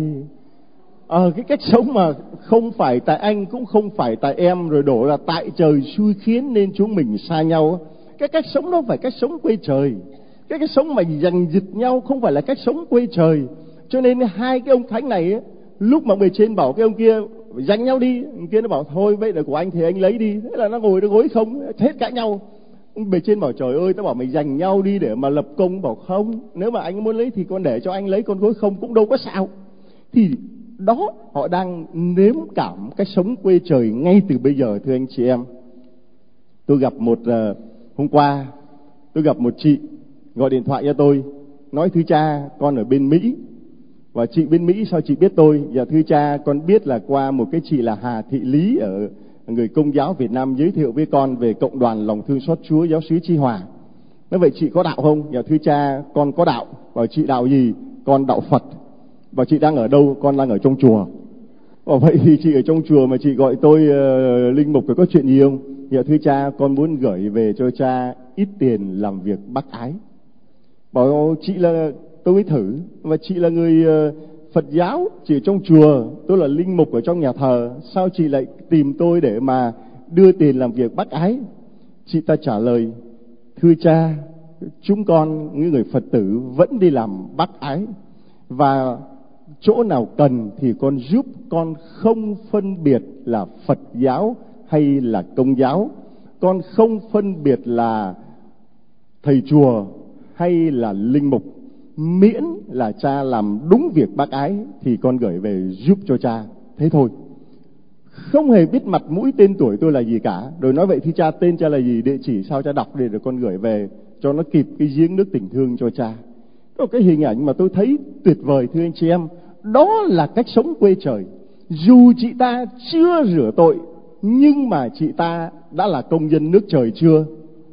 [SPEAKER 2] cái cách sống mà không phải tại anh cũng không phải tại em, rồi đổ là tại trời xui khiến nên chúng mình xa nhau. Cái cách sống đó phải cách sống quê trời. Cái cách sống mà giành giật nhau không phải là cách sống quê trời. Cho nên hai cái ông thánh này ấy, lúc mà bề trên bảo cái ông kia giành nhau đi, ông kia nó bảo thôi vậy là của anh thì anh lấy đi. Thế là nó ngồi nó gối không, hết cãi nhau. Bề trên bảo trời ơi, tao bảo mày giành nhau đi để mà lập công. Bảo không, nếu mà anh muốn lấy thì con để cho anh lấy, con gối không cũng đâu có sao. Thì đó, họ đang nếm cảm cách sống quê trời ngay từ bây giờ, thưa anh chị em. Tôi gặp hôm qua tôi gặp một chị gọi điện thoại cho tôi, nói thưa cha, con ở bên Mỹ. Và chị bên Mỹ sao chị biết tôi? Dạ thưa cha, con biết là qua một cái chị là Hà Thị Lý ở người Công giáo Việt Nam giới thiệu với con về cộng đoàn lòng thương xót Chúa giáo xứ Chí Hòa. Nói vậy chị có đạo không? Dạ thưa cha, con có đạo. Bảo chị đạo gì? Con đạo Phật. Bảo chị đang ở đâu? Con đang ở trong chùa. Bảo vậy thì chị ở trong chùa mà chị gọi tôi linh mục, phải có chuyện gì không? Dạ thưa cha, con muốn gửi về cho cha ít tiền làm việc bác ái. Bảo chị là, tôi mới thử, và chị là người Phật giáo, chị ở trong chùa, tôi là linh mục ở trong nhà thờ, sao chị lại tìm tôi để mà đưa tiền làm việc bác ái? Chị ta trả lời, thưa cha, chúng con những người Phật tử vẫn đi làm bác ái, và chỗ nào cần thì con giúp, con không phân biệt là Phật giáo hay là Công giáo, con không phân biệt là thầy chùa hay là linh mục, miễn là cha làm đúng việc bác ái thì con gửi về giúp cho cha, thế thôi. Không hề biết mặt mũi tên tuổi tôi là gì cả. Rồi nói vậy thì cha, tên cha là gì, địa chỉ sao cha đọc để được con gửi về cho nó kịp cái giếng nước tình thương cho cha. Có cái hình ảnh mà tôi thấy tuyệt vời, thưa anh chị em. Đó là cách sống quê trời. Dù chị ta chưa rửa tội, nhưng mà chị ta đã là công dân nước trời chưa?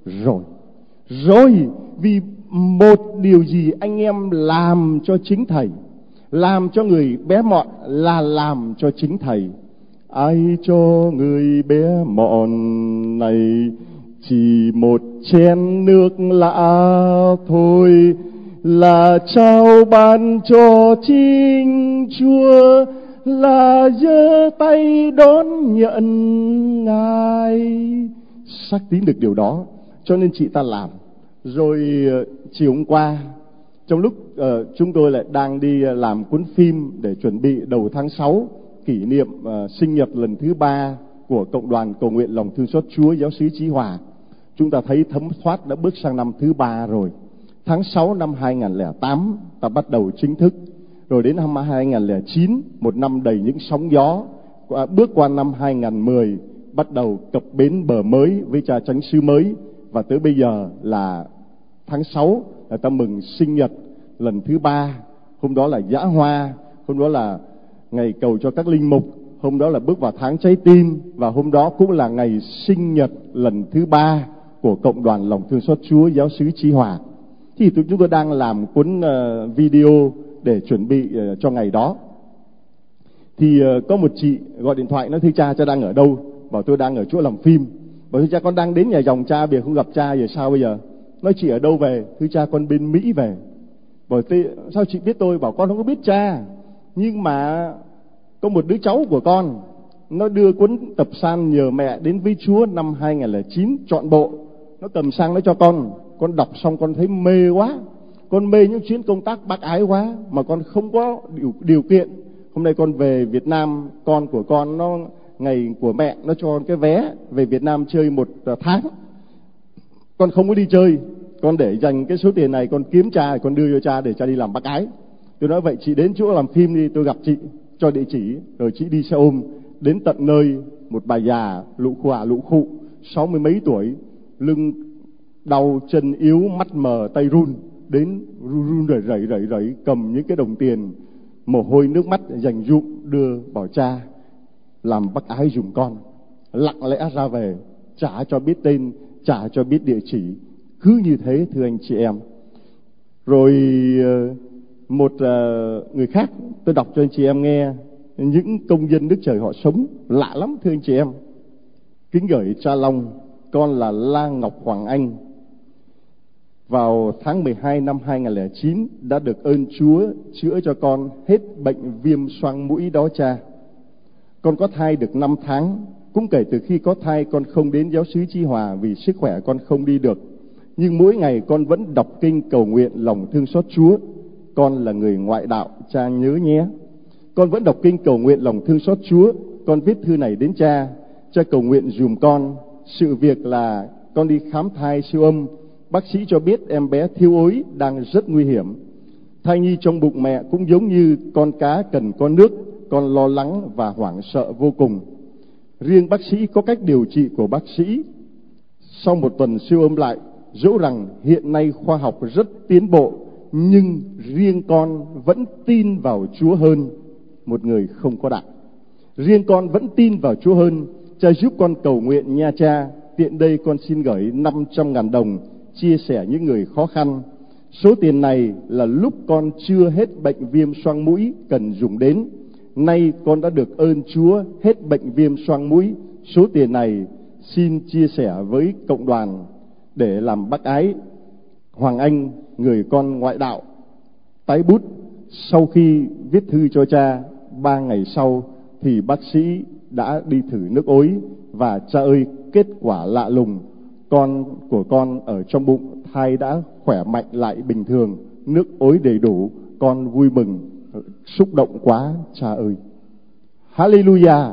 [SPEAKER 2] Rồi, vì một điều gì anh em làm cho chính thầy, làm cho người bé mọn là làm cho chính thầy. Ai cho người bé mọn này chỉ một chén nước lạ thôi, là trao ban cho chính Chúa, là giơ tay đón nhận Ngài. Xác tín được điều đó, cho nên chị ta làm. Rồi chiều hôm qua, trong lúc chúng tôi lại đang đi làm cuốn phim để chuẩn bị đầu tháng 6 kỷ niệm sinh nhật lần thứ 3 của Cộng đoàn Cầu nguyện lòng thương xót Chúa giáo xứ Chí Hòa, chúng ta thấy thấm thoát đã bước sang năm thứ 3 rồi. Tháng 6 năm 2008 ta bắt đầu chính thức, rồi đến năm 2009, một năm đầy những sóng gió, bước qua năm 2010 bắt đầu cập bến bờ mới với cha chánh xứ mới, và tới bây giờ là tháng 6 là ta mừng sinh nhật lần thứ 3. Hôm đó là giã hoa, hôm đó là ngày cầu cho các linh mục, hôm đó là bước vào tháng trái tim, và hôm đó cũng là ngày sinh nhật lần thứ 3 của Cộng đoàn lòng thương xót Chúa giáo xứ Chí Hòa. Thì chúng tôi đang làm cuốn video để chuẩn bị cho ngày đó. Thì có một chị gọi điện thoại nói: thưa cha đang ở đâu? Bảo tôi đang ở chỗ làm phim. Bảo thưa cha con đang đến nhà dòng cha, bây giờ không gặp cha, giờ sao bây giờ? Nói chị ở đâu về? Thưa cha con bên Mỹ về. Bảo sao chị biết tôi? Bảo con không có biết cha, nhưng mà có một đứa cháu của con nó đưa cuốn tập san nhờ mẹ đến với Chúa năm 2009 trọn bộ. Nó cầm sang nó cho con đọc xong con thấy mê quá. Con mê những chuyến công tác bác ái quá, mà con không có điều kiện. Hôm nay con về Việt Nam, con của con nó ngày của mẹ nó cho con cái vé về Việt Nam chơi 1 tháng. Con không có đi chơi, con để dành cái số tiền này con kiếm cha, con đưa cho cha để cha đi làm bác ái. Tôi nói vậy chị đến chỗ làm phim đi, tôi gặp chị, cho địa chỉ. Rồi chị đi xe ôm đến tận nơi, một bà già lụ khụ 60 mấy tuổi, lưng đau, chân yếu, mắt mờ, tay run, đến run rẩy cầm những cái đồng tiền, mồ hôi nước mắt dành dụm đưa bảo cha làm bác ái giùm con. Lặng lẽ ra về, chả cho biết tên, chả cho biết địa chỉ, cứ như thế thưa anh chị em. Rồi một người khác, tôi đọc cho anh chị em nghe những công dân Đức Trời họ sống lạ lắm thưa anh chị em. Kính gửi cha Long, con là La Ngọc Hoàng Anh. Vào tháng 12 năm 2009 đã được ơn Chúa chữa cho con hết bệnh viêm xoang mũi đó cha. Con có thai được 5 tháng, cũng kể từ khi có thai con không đến giáo xứ Chí Hòa vì sức khỏe con không đi được. Nhưng mỗi ngày con vẫn đọc kinh cầu nguyện lòng thương xót Chúa. Con là người ngoại đạo, cha nhớ nhé. Con vẫn đọc kinh cầu nguyện lòng thương xót Chúa. Con viết thư này đến cha cầu nguyện dùm con. Sự việc là con đi khám thai siêu âm, bác sĩ cho biết em bé thiếu ối đang rất nguy hiểm. Thai nhi trong bụng mẹ cũng giống như con cá cần có nước, con lo lắng và hoảng sợ vô cùng. Riêng bác sĩ có cách điều trị của bác sĩ. Sau 1 tuần siêu âm lại, dẫu rằng hiện nay khoa học rất tiến bộ, nhưng riêng con vẫn tin vào Chúa hơn một người không có đạo. Riêng con vẫn tin vào Chúa hơn. Cha giúp con cầu nguyện nha cha. Tiện đây con xin gửi 500.000 đồng chia sẻ những người khó khăn. Số tiền này là lúc con chưa hết bệnh viêm xoang mũi cần dùng đến. Nay con đã được ơn Chúa hết bệnh viêm xoang mũi. Số tiền này xin chia sẻ với cộng đoàn để làm bác ái. Hoàng Anh, người con ngoại đạo. Tái bút, sau khi viết thư cho cha, 3 ngày sau thì bác sĩ đã đi thử nước ối. Và cha ơi, kết quả lạ lùng, con của con ở trong bụng thai đã khỏe mạnh lại bình thường, nước ối đầy đủ. Con vui mừng, xúc động quá cha ơi. Hallelujah.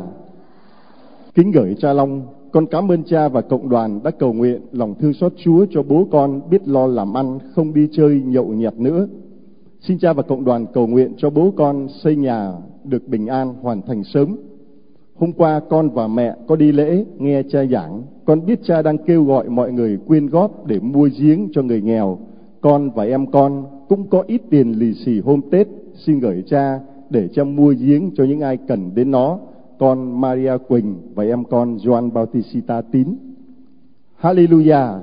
[SPEAKER 2] Kính gửi cha Long, con cảm ơn cha và cộng đoàn đã cầu nguyện lòng thương xót Chúa cho bố con biết lo làm ăn, không đi chơi nhậu nhẹt nữa. Xin cha và cộng đoàn cầu nguyện cho bố con xây nhà được bình an, hoàn thành sớm. Hôm qua con và mẹ có đi lễ nghe cha giảng. Con biết cha đang kêu gọi mọi người quyên góp để mua giếng cho người nghèo. Con và em con cũng có ít tiền lì xì hôm Tết, xin gửi cha để cha mua giếng cho những ai cần đến nó. Con Maria Quỳnh và em con Joan Bautista Tín. Hallelujah.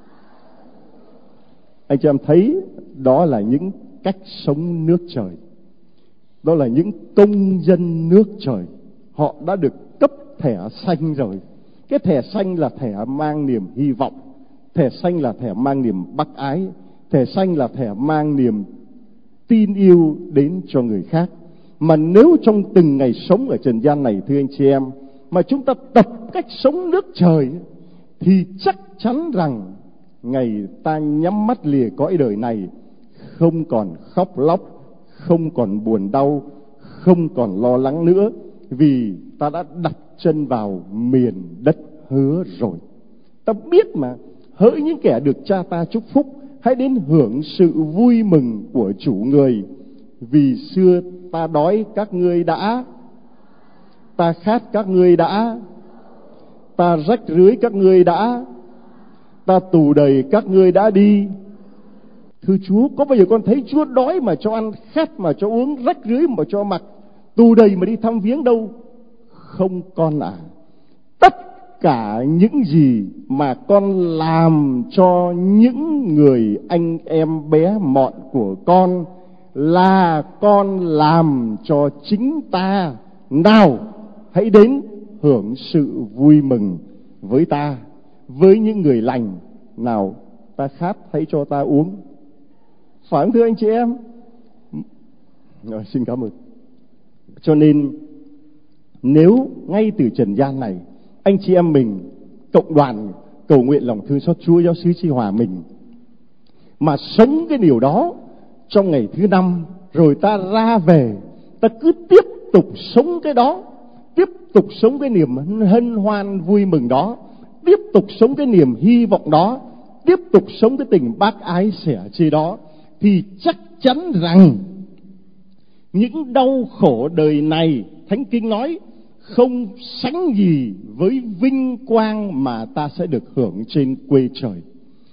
[SPEAKER 2] Anh chị em thấy đó là những cách sống nước trời. Đó là những công dân nước trời. Họ đã được cấp thẻ xanh rồi. Cái thẻ xanh là thẻ mang niềm hy vọng. Thẻ xanh là thẻ mang niềm bác ái. Thẻ xanh là thẻ mang niềm tin yêu đến cho người khác. Mà nếu trong từng ngày sống ở trần gian này thưa anh chị em, mà chúng ta tập cách sống nước trời, thì chắc chắn rằng ngày ta nhắm mắt lìa cõi đời này, không còn khóc lóc, không còn buồn đau, không còn lo lắng nữa, vì ta đã đặt chân vào miền đất hứa rồi. Ta biết mà, hỡi những kẻ được cha ta chúc phúc, hãy đến hưởng sự vui mừng của chủ người. Vì xưa ta đói các ngươi đã, ta khát các ngươi đã, ta rách rưới các ngươi đã, ta tù đầy các ngươi đã đi. Thưa Chúa, có bao giờ con thấy Chúa đói mà cho ăn, khát mà cho uống, rách rưới mà cho mặc, tù đầy mà đi thăm viếng đâu? Không con ạ. Tất cả những gì mà con làm cho những người anh em bé mọn của con là con làm cho chính ta. Nào, hãy đến hưởng sự vui mừng với ta, với những người lành. Nào, ta khát, hãy cho ta uống. Phải không thưa anh chị em? Rồi, xin cảm ơn. Cho nên nếu ngay từ trần gian này, anh chị em mình cộng đoàn cầu nguyện lòng thương xót Chúa giáo xứ Chí Hòa mình mà sống cái điều đó trong ngày thứ 5, rồi ta ra về, ta cứ tiếp tục sống cái đó, tiếp tục sống cái niềm hân hoan vui mừng đó, tiếp tục sống cái niềm hy vọng đó, tiếp tục sống cái tình bác ái sẻ chia đó, thì chắc chắn rằng những đau khổ đời này, Thánh Kinh nói, không sánh gì với vinh quang mà ta sẽ được hưởng trên quê trời.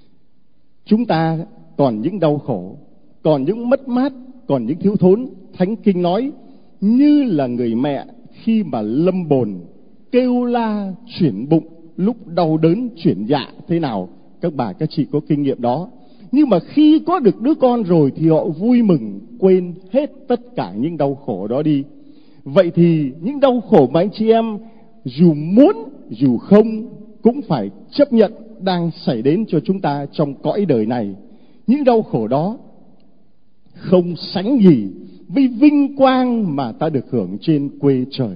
[SPEAKER 2] Chúng ta còn những đau khổ, còn những mất mát, còn những thiếu thốn. Thánh Kinh nói như là người mẹ khi mà lâm bồn kêu la chuyển bụng lúc đau đớn chuyển dạ thế nào. Các bà các chị có kinh nghiệm đó. Nhưng mà khi có được đứa con rồi thì họ vui mừng, quên hết tất cả những đau khổ đó đi. Vậy thì những đau khổ mà anh chị em dù muốn dù không cũng phải chấp nhận đang xảy đến cho chúng ta trong cõi đời này. Những đau khổ đó không sánh gì với vinh quang mà ta được hưởng trên quê trời.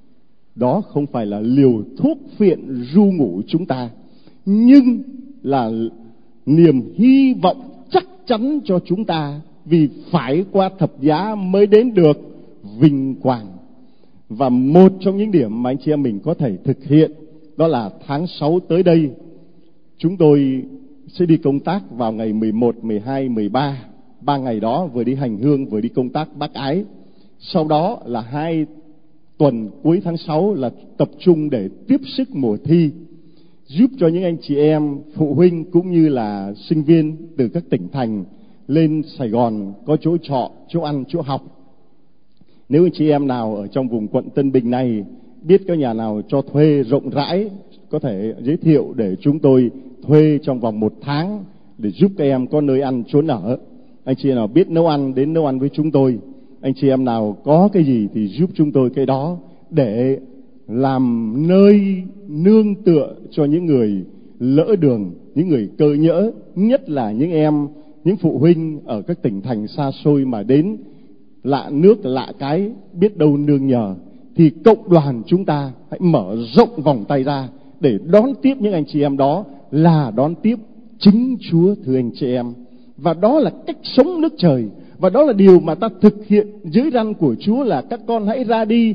[SPEAKER 2] Đó không phải là liều thuốc phiện ru ngủ chúng ta, nhưng là niềm hy vọng chắc chắn cho chúng ta, vì phải qua thập giá mới đến được vinh quang. Và một trong những điểm mà anh chị em mình có thể thực hiện đó là tháng 6 tới đây, chúng tôi sẽ đi công tác vào ngày 11, 12, 13. 3 ngày đó vừa đi hành hương vừa đi công tác bác ái. Sau đó là 2 tuần cuối tháng 6 là tập trung để tiếp sức mùa thi, giúp cho những anh chị em phụ huynh cũng như là sinh viên từ các tỉnh thành lên Sài Gòn có chỗ trọ, chỗ ăn, chỗ học. Nếu anh chị em nào ở trong vùng quận Tân Bình này biết có nhà nào cho thuê rộng rãi, có thể giới thiệu để chúng tôi thuê trong vòng 1 tháng để giúp các em có nơi ăn trốn ở. Anh chị em nào biết nấu ăn đến nấu ăn với chúng tôi. Anh chị em nào có cái gì thì giúp chúng tôi cái đó, để làm nơi nương tựa cho những người lỡ đường, những người cơ nhỡ, nhất là những em, những phụ huynh ở các tỉnh thành xa xôi mà đến lạ nước lạ cái biết đâu nương nhờ. Thì cộng đoàn chúng ta hãy mở rộng vòng tay ra để đón tiếp những anh chị em đó, là đón tiếp chính Chúa, thưa anh chị em. Và đó là cách sống nước trời, và đó là điều mà ta thực hiện dưới răn của Chúa là các con hãy ra đi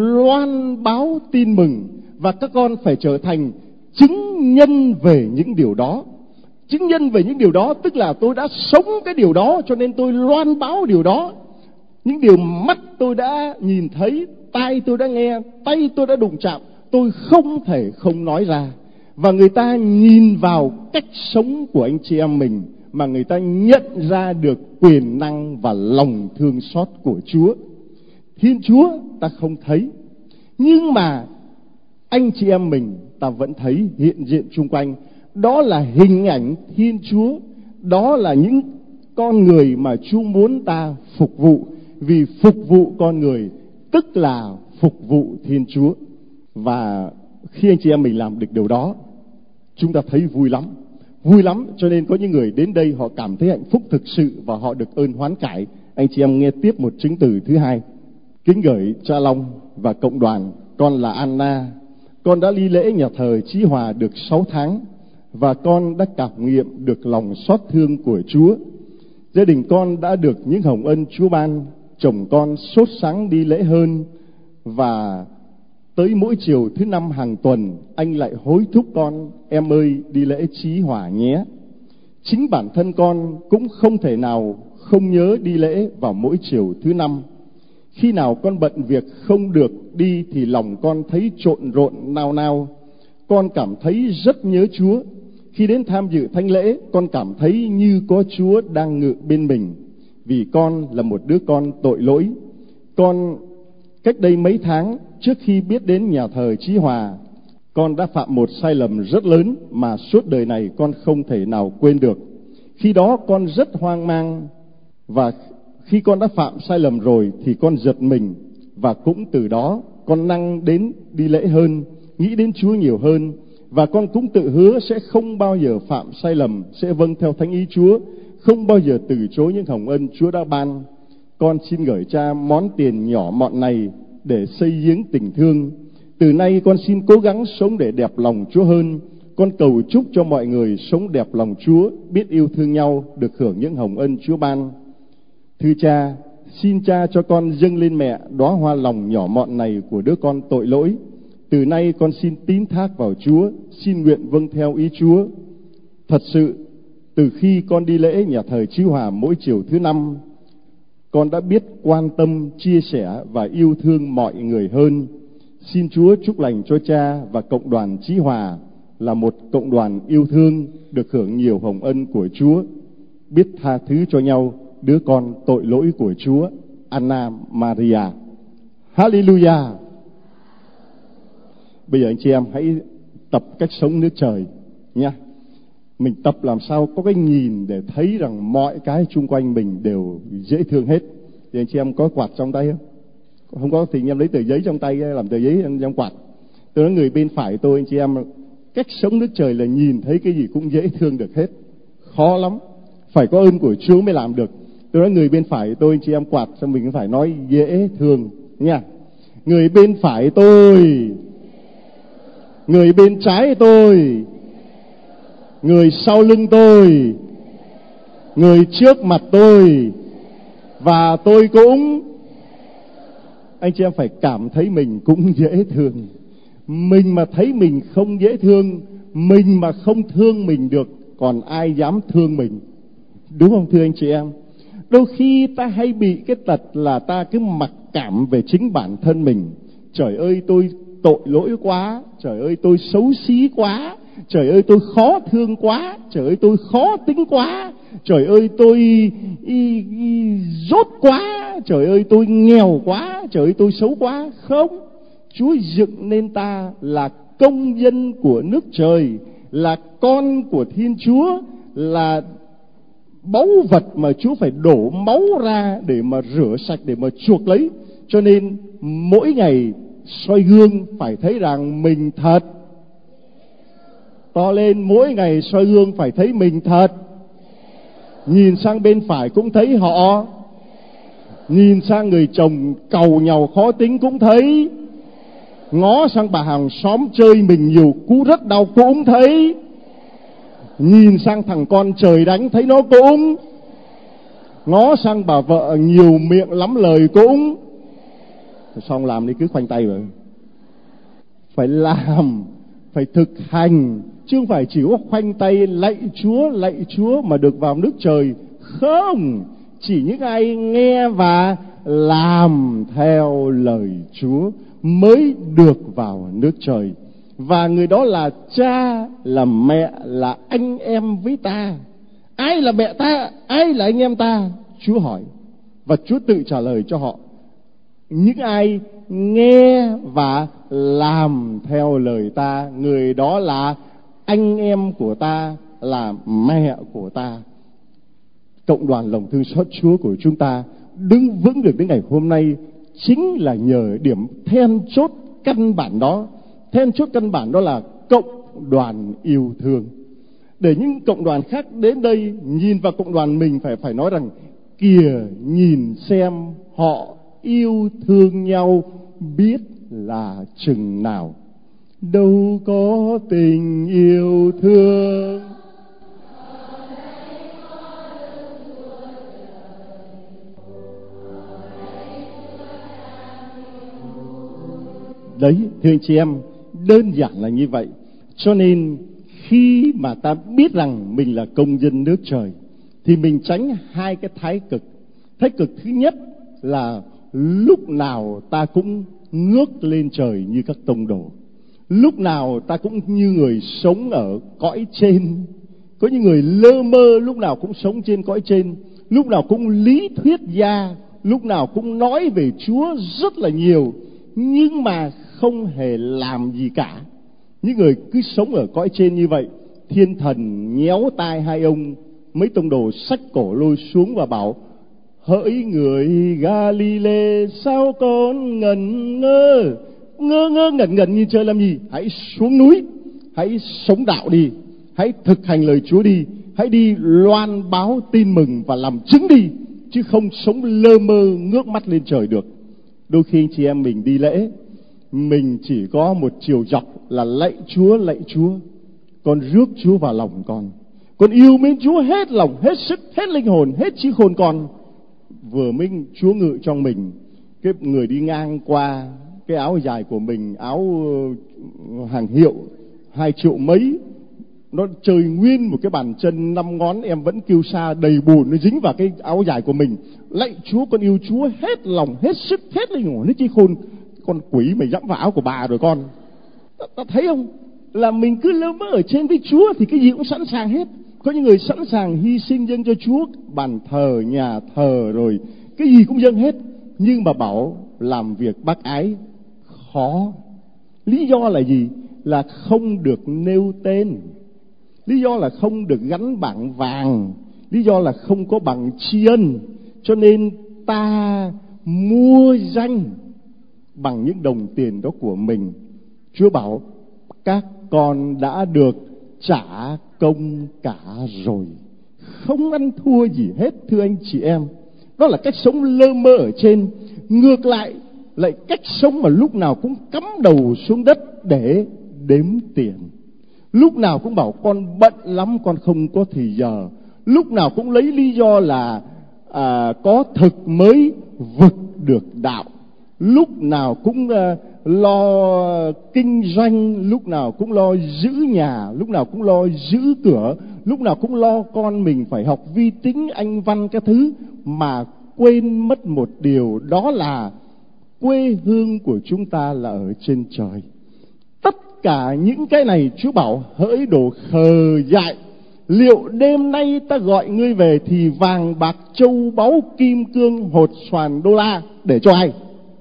[SPEAKER 2] loan báo tin mừng, và các con phải trở thành chứng nhân về những điều đó. Chứng nhân về những điều đó tức là tôi đã sống cái điều đó, cho nên tôi loan báo điều đó. Những điều mắt tôi đã nhìn thấy, tai tôi đã nghe, tay tôi đã đụng chạm, tôi không thể không nói ra. Và người ta nhìn vào cách sống của anh chị em mình mà người ta nhận ra được quyền năng và lòng thương xót của Chúa. Thiên Chúa ta không thấy, nhưng mà anh chị em mình ta vẫn thấy hiện diện chung quanh. Đó là hình ảnh Thiên Chúa, đó là những con người mà Chúa muốn ta phục vụ. Vì phục vụ con người tức là phục vụ Thiên Chúa. Và khi anh chị em mình làm được điều đó, chúng ta thấy vui lắm. Vui lắm, cho nên có những người đến đây họ cảm thấy hạnh phúc thực sự và họ được ơn hoán cải. Anh chị em nghe tiếp một chứng từ thứ hai. Kính gửi cha Long và cộng đoàn, con là Anna. Con đã ly lễ nhà thờ Chí Hòa được 6 tháng và con đã cảm nghiệm được lòng xót thương của Chúa. Gia đình con đã được những hồng ân Chúa ban. Chồng con sốt sắng đi lễ hơn, và tới mỗi chiều thứ 5 hàng tuần anh lại hối thúc con: em ơi, đi lễ Chí Hòa nhé. Chính bản thân con cũng không thể nào không nhớ đi lễ vào mỗi chiều thứ 5. Khi nào con bận việc không được đi thì lòng con thấy trộn rộn nao nao. Con cảm thấy rất nhớ Chúa. Khi đến tham dự thánh lễ, con cảm thấy như có Chúa đang ngự bên mình. Vì con là một đứa con tội lỗi. Con cách đây mấy tháng, trước khi biết đến nhà thờ Chí Hòa, con đã phạm một sai lầm rất lớn mà suốt đời này con không thể nào quên được. Khi đó con rất hoang mang, và Khi con đã phạm sai lầm rồi thì con giật mình, và cũng từ đó con năng đến đi lễ hơn, nghĩ đến Chúa nhiều hơn, và con cũng tự hứa sẽ không bao giờ phạm sai lầm, sẽ vâng theo thánh ý Chúa, không bao giờ từ chối những hồng ân Chúa đã ban. Con xin gửi Cha món tiền nhỏ mọn này để xây giếng tình thương. Từ nay con xin cố gắng sống để đẹp lòng Chúa hơn. Con cầu chúc cho mọi người sống đẹp lòng Chúa, biết yêu thương nhau, được hưởng những hồng ân Chúa ban. Thưa Cha, xin Cha cho con dâng lên mẹ đóa hoa lòng nhỏ mọn này của đứa con tội lỗi. Từ nay con xin tín thác vào Chúa, xin nguyện vâng theo ý Chúa. Thật sự, từ khi con đi lễ nhà thờ Chí Hòa mỗi chiều thứ 5, con đã biết quan tâm, chia sẻ và yêu thương mọi người hơn. Xin Chúa chúc lành cho Cha và cộng đoàn Chí Hòa là một cộng đoàn yêu thương, được hưởng nhiều hồng ân của Chúa, biết tha thứ cho nhau, đứa con tội lỗi của Chúa. Anna Maria. Hallelujah. Bây giờ anh chị em hãy tập cách sống nước trời nha. Mình tập làm sao có cái nhìn để thấy rằng mọi cái chung quanh mình đều dễ thương hết. Thì anh chị em có quạt trong tay không? Không có thì anh em lấy tờ giấy trong tay, làm tờ giấy trong quạt. Tôi nói người bên phải tôi, anh chị em, cách sống nước trời là nhìn thấy cái gì cũng dễ thương được hết. Khó lắm, phải có ơn của Chúa mới làm được. Tôi nói người bên phải tôi, anh chị em quạt cho mình phải nói dễ thương nha. Người bên phải tôi, người bên trái tôi, người sau lưng tôi, người trước mặt tôi, và tôi cũng. Anh chị em phải cảm thấy mình cũng dễ thương. Mình mà thấy mình không dễ thương, mình mà không thương mình được, còn ai dám thương mình? Đúng không thưa anh chị em? Đôi khi ta hay bị cái tật là ta cứ mặc cảm về chính bản thân mình. Trời ơi tôi tội lỗi quá, trời ơi tôi xấu xí quá, trời ơi tôi khó thương quá, trời ơi tôi khó tính quá, trời ơi tôi dốt quá, trời ơi tôi nghèo quá, trời ơi tôi xấu quá. Không, Chúa dựng nên ta là công dân của nước trời, là con của Thiên Chúa, là báu vật mà Chúa phải đổ máu ra để mà rửa sạch, để mà chuộc lấy. Cho nên mỗi ngày soi gương phải thấy rằng mình thật to lên, mỗi ngày soi gương phải thấy mình thật. Nhìn sang bên phải cũng thấy họ, nhìn sang người chồng càu nhàu khó tính cũng thấy, ngó sang bà hàng xóm chơi mình nhiều cú rất đau cũng thấy, nhìn sang thằng con trời đánh thấy nó cũng, ngó sang bà vợ nhiều miệng lắm lời cũng. Xong làm đi cứ khoanh tay rồi. Phải làm, phải thực hành, chứ không phải chỉ có khoanh tay lạy Chúa mà được vào nước trời. Không, chỉ những ai nghe và làm theo lời Chúa mới được vào nước trời. Và người đó là cha, là mẹ, là anh em với ta. Ai là mẹ ta, ai là anh em ta? Chúa hỏi, và Chúa tự trả lời cho họ. Những ai nghe và làm theo lời ta, người đó là anh em của ta, là mẹ của ta. Cộng đoàn lòng thương xót Chúa của chúng ta đứng vững được đến ngày hôm nay chính là nhờ điểm then chốt căn bản đó. Then chốt căn bản đó là cộng đoàn yêu thương. Để những cộng đoàn khác đến đây nhìn vào cộng đoàn mình phải nói rằng kìa, nhìn xem họ yêu thương nhau biết là chừng nào. Đâu có tình yêu thương đấy, thưa anh chị em, đơn giản là như vậy. Cho nên khi mà ta biết rằng mình là công dân nước trời thì mình tránh hai cái thái cực. Thái cực thứ nhất là lúc nào ta cũng ngước lên trời như các tông đồ, lúc nào ta cũng như người sống ở cõi trên. Có những người lơ mơ lúc nào cũng sống trên cõi trên, lúc nào cũng lý thuyết gia, lúc nào cũng nói về Chúa rất là nhiều, nhưng mà không hề làm gì cả. Những người cứ sống ở cõi trên như vậy, thiên thần nhéo tai hai ông, mấy tông đồ xách cổ lôi xuống và bảo Hỡi người Galile, sao con ngẩn ngơ ngẩn ngẩn như trời làm gì? Hãy xuống núi, hãy sống đạo đi, hãy thực hành lời Chúa đi, hãy đi loan báo tin mừng và làm chứng đi, chứ không sống lơ mơ ngước mắt lên trời được. Đôi khi anh chị em mình đi lễ, mình chỉ có một chiều dọc là lạy Chúa, con rước Chúa vào lòng con yêu mến Chúa hết lòng, hết sức, hết linh hồn, hết trí khôn con. Vừa mới Chúa ngự trong mình, cái người đi ngang qua, cái áo dài của mình, áo hàng hiệu 2 triệu mấy, nó chơi nguyên một cái bàn chân 5 ngón, em vẫn kêu xa đầy bùn, nó dính vào cái áo dài của mình. Lạy Chúa, con yêu Chúa hết lòng, hết sức, hết linh hồn, hết trí khôn. Con quỷ mày dẫm vào áo của bà rồi con. Ta thấy không? Là mình cứ lơ mơ ở trên với Chúa thì cái gì cũng sẵn sàng hết. Có những người sẵn sàng hy sinh dâng cho Chúa, bàn thờ, nhà thờ, rồi cái gì cũng dâng hết. Nhưng mà bảo làm việc bác ái khó. Lý do là gì? Là không được nêu tên. Lý do là không được gắn bảng vàng. Lý do là không có bằng tri ân. Cho nên ta mua danh bằng những đồng tiền đó của mình. Chúa bảo các con đã được trả công cả rồi, không ăn thua gì hết, thưa anh chị em. Đó là cách sống lơ mơ ở trên. Ngược lại cách sống mà lúc nào cũng cắm đầu xuống đất để đếm tiền. Lúc nào cũng bảo con bận lắm, con không có thì giờ. Lúc nào cũng lấy lý do là có thực mới vực được đạo. Lúc nào cũng lo kinh doanh, lúc nào cũng lo giữ nhà, lúc nào cũng lo giữ cửa, lúc nào cũng lo con mình phải học vi tính, anh văn các thứ, mà quên mất một điều, đó là quê hương của chúng ta là ở trên trời. Tất cả những cái này Chúa bảo hỡi đồ khờ dại, liệu đêm nay ta gọi ngươi về thì vàng bạc châu báu kim cương hột xoàn đô la để cho ai?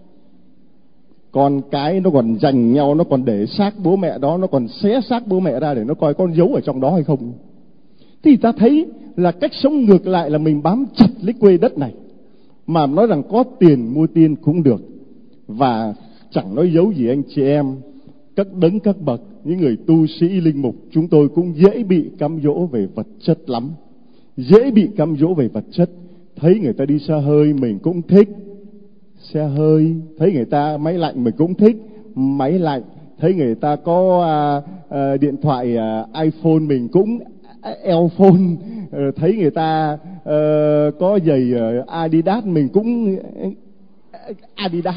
[SPEAKER 2] Con cái nó còn giành nhau, nó còn để xác bố mẹ đó, nó còn xé xác bố mẹ ra để nó coi con giấu ở trong đó hay không. Thì ta thấy là cách sống ngược lại là mình bám chặt lấy quê đất này, mà nói rằng có tiền mua tiên cũng được. Và chẳng nói giấu gì anh chị em, các đấng các bậc, những người tu sĩ linh mục, chúng tôi cũng dễ bị cám dỗ về vật chất lắm. Dễ bị cám dỗ về vật chất. Thấy người ta đi xe hơi mình cũng thích xe hơi, thấy người ta máy lạnh mình cũng thích máy lạnh, thấy người ta có điện thoại iPhone mình cũng iPhone, thấy người ta có giày Adidas mình cũng Adidas.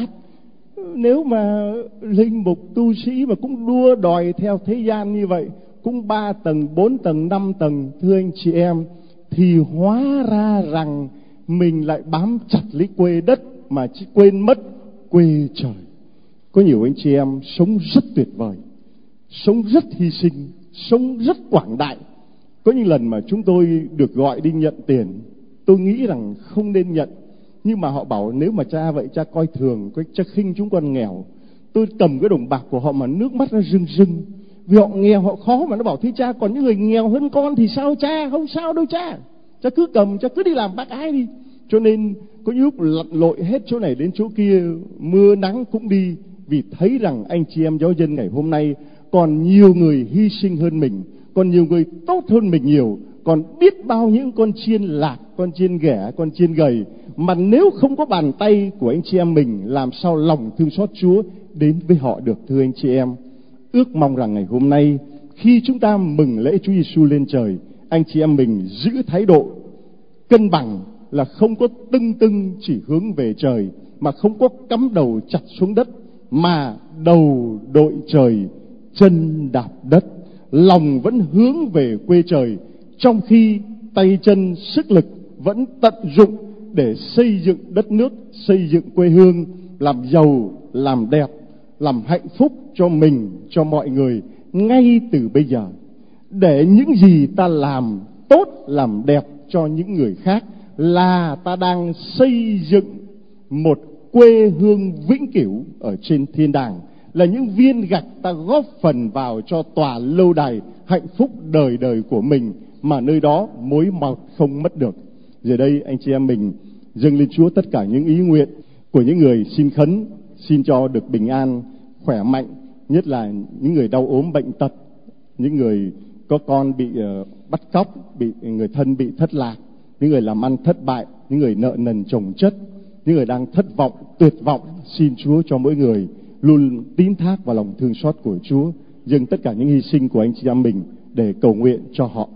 [SPEAKER 2] Nếu mà linh mục tu sĩ mà cũng đua đòi theo thế gian như vậy, cũng 3 tầng, 4 tầng, 5 tầng, thưa anh chị em, thì hóa ra rằng mình lại bám chặt lấy quê đất mà chỉ quên mất quê trời. Có nhiều anh chị em sống rất tuyệt vời, sống rất hy sinh, sống rất quảng đại. Có những lần mà chúng tôi được gọi đi nhận tiền, tôi nghĩ rằng không nên nhận, nhưng mà họ bảo nếu mà cha vậy cha coi thường, cha khinh chúng con nghèo. Tôi cầm cái đồng bạc của họ mà nước mắt nó rưng rưng, vì họ nghèo họ khó, mà nó bảo thế cha còn những người nghèo hơn con thì sao cha? Không sao đâu cha cứ cầm, cha cứ đi làm bác ái đi. Cho nên có những lúc lặn lội hết chỗ này đến chỗ kia, mưa nắng cũng đi, vì thấy rằng anh chị em giáo dân ngày hôm nay còn nhiều người hy sinh hơn mình, còn nhiều người tốt hơn mình nhiều, còn biết bao những con chiên lạc, con chiên ghẻ, con chiên gầy, mà nếu không có bàn tay của anh chị em mình, làm sao lòng thương xót Chúa đến với họ được, thưa anh chị em. Ước mong rằng ngày hôm nay khi chúng ta mừng lễ Chúa Giêsu lên trời, anh chị em mình giữ thái độ cân bằng, là không có tưng chỉ hướng về trời, mà không có cắm đầu chặt xuống đất, mà đầu đội trời, chân đạp đất, lòng vẫn hướng về quê trời, trong khi tay chân sức lực vẫn tận dụng để xây dựng đất nước, xây dựng quê hương, làm giàu, làm đẹp, làm hạnh phúc cho mình, cho mọi người ngay từ bây giờ. Để những gì ta làm tốt, làm đẹp cho những người khác là ta đang xây dựng một quê hương vĩnh cửu ở trên thiên đàng, là những viên gạch ta góp phần vào cho tòa lâu đài hạnh phúc đời đời của mình, mà nơi đó mối mọt không mất được. Giờ đây anh chị em mình dâng lên Chúa tất cả những ý nguyện của những người xin khấn, xin cho được bình an, khỏe mạnh, nhất là những người đau ốm bệnh tật, những người có con bị bắt cóc, bị người thân bị thất lạc, những người làm ăn thất bại, những người nợ nần chồng chất, những người đang thất vọng, tuyệt vọng. Xin Chúa cho mỗi người luôn tín thác vào lòng thương xót của Chúa, dâng tất cả những hy sinh của anh chị em mình để cầu nguyện cho họ.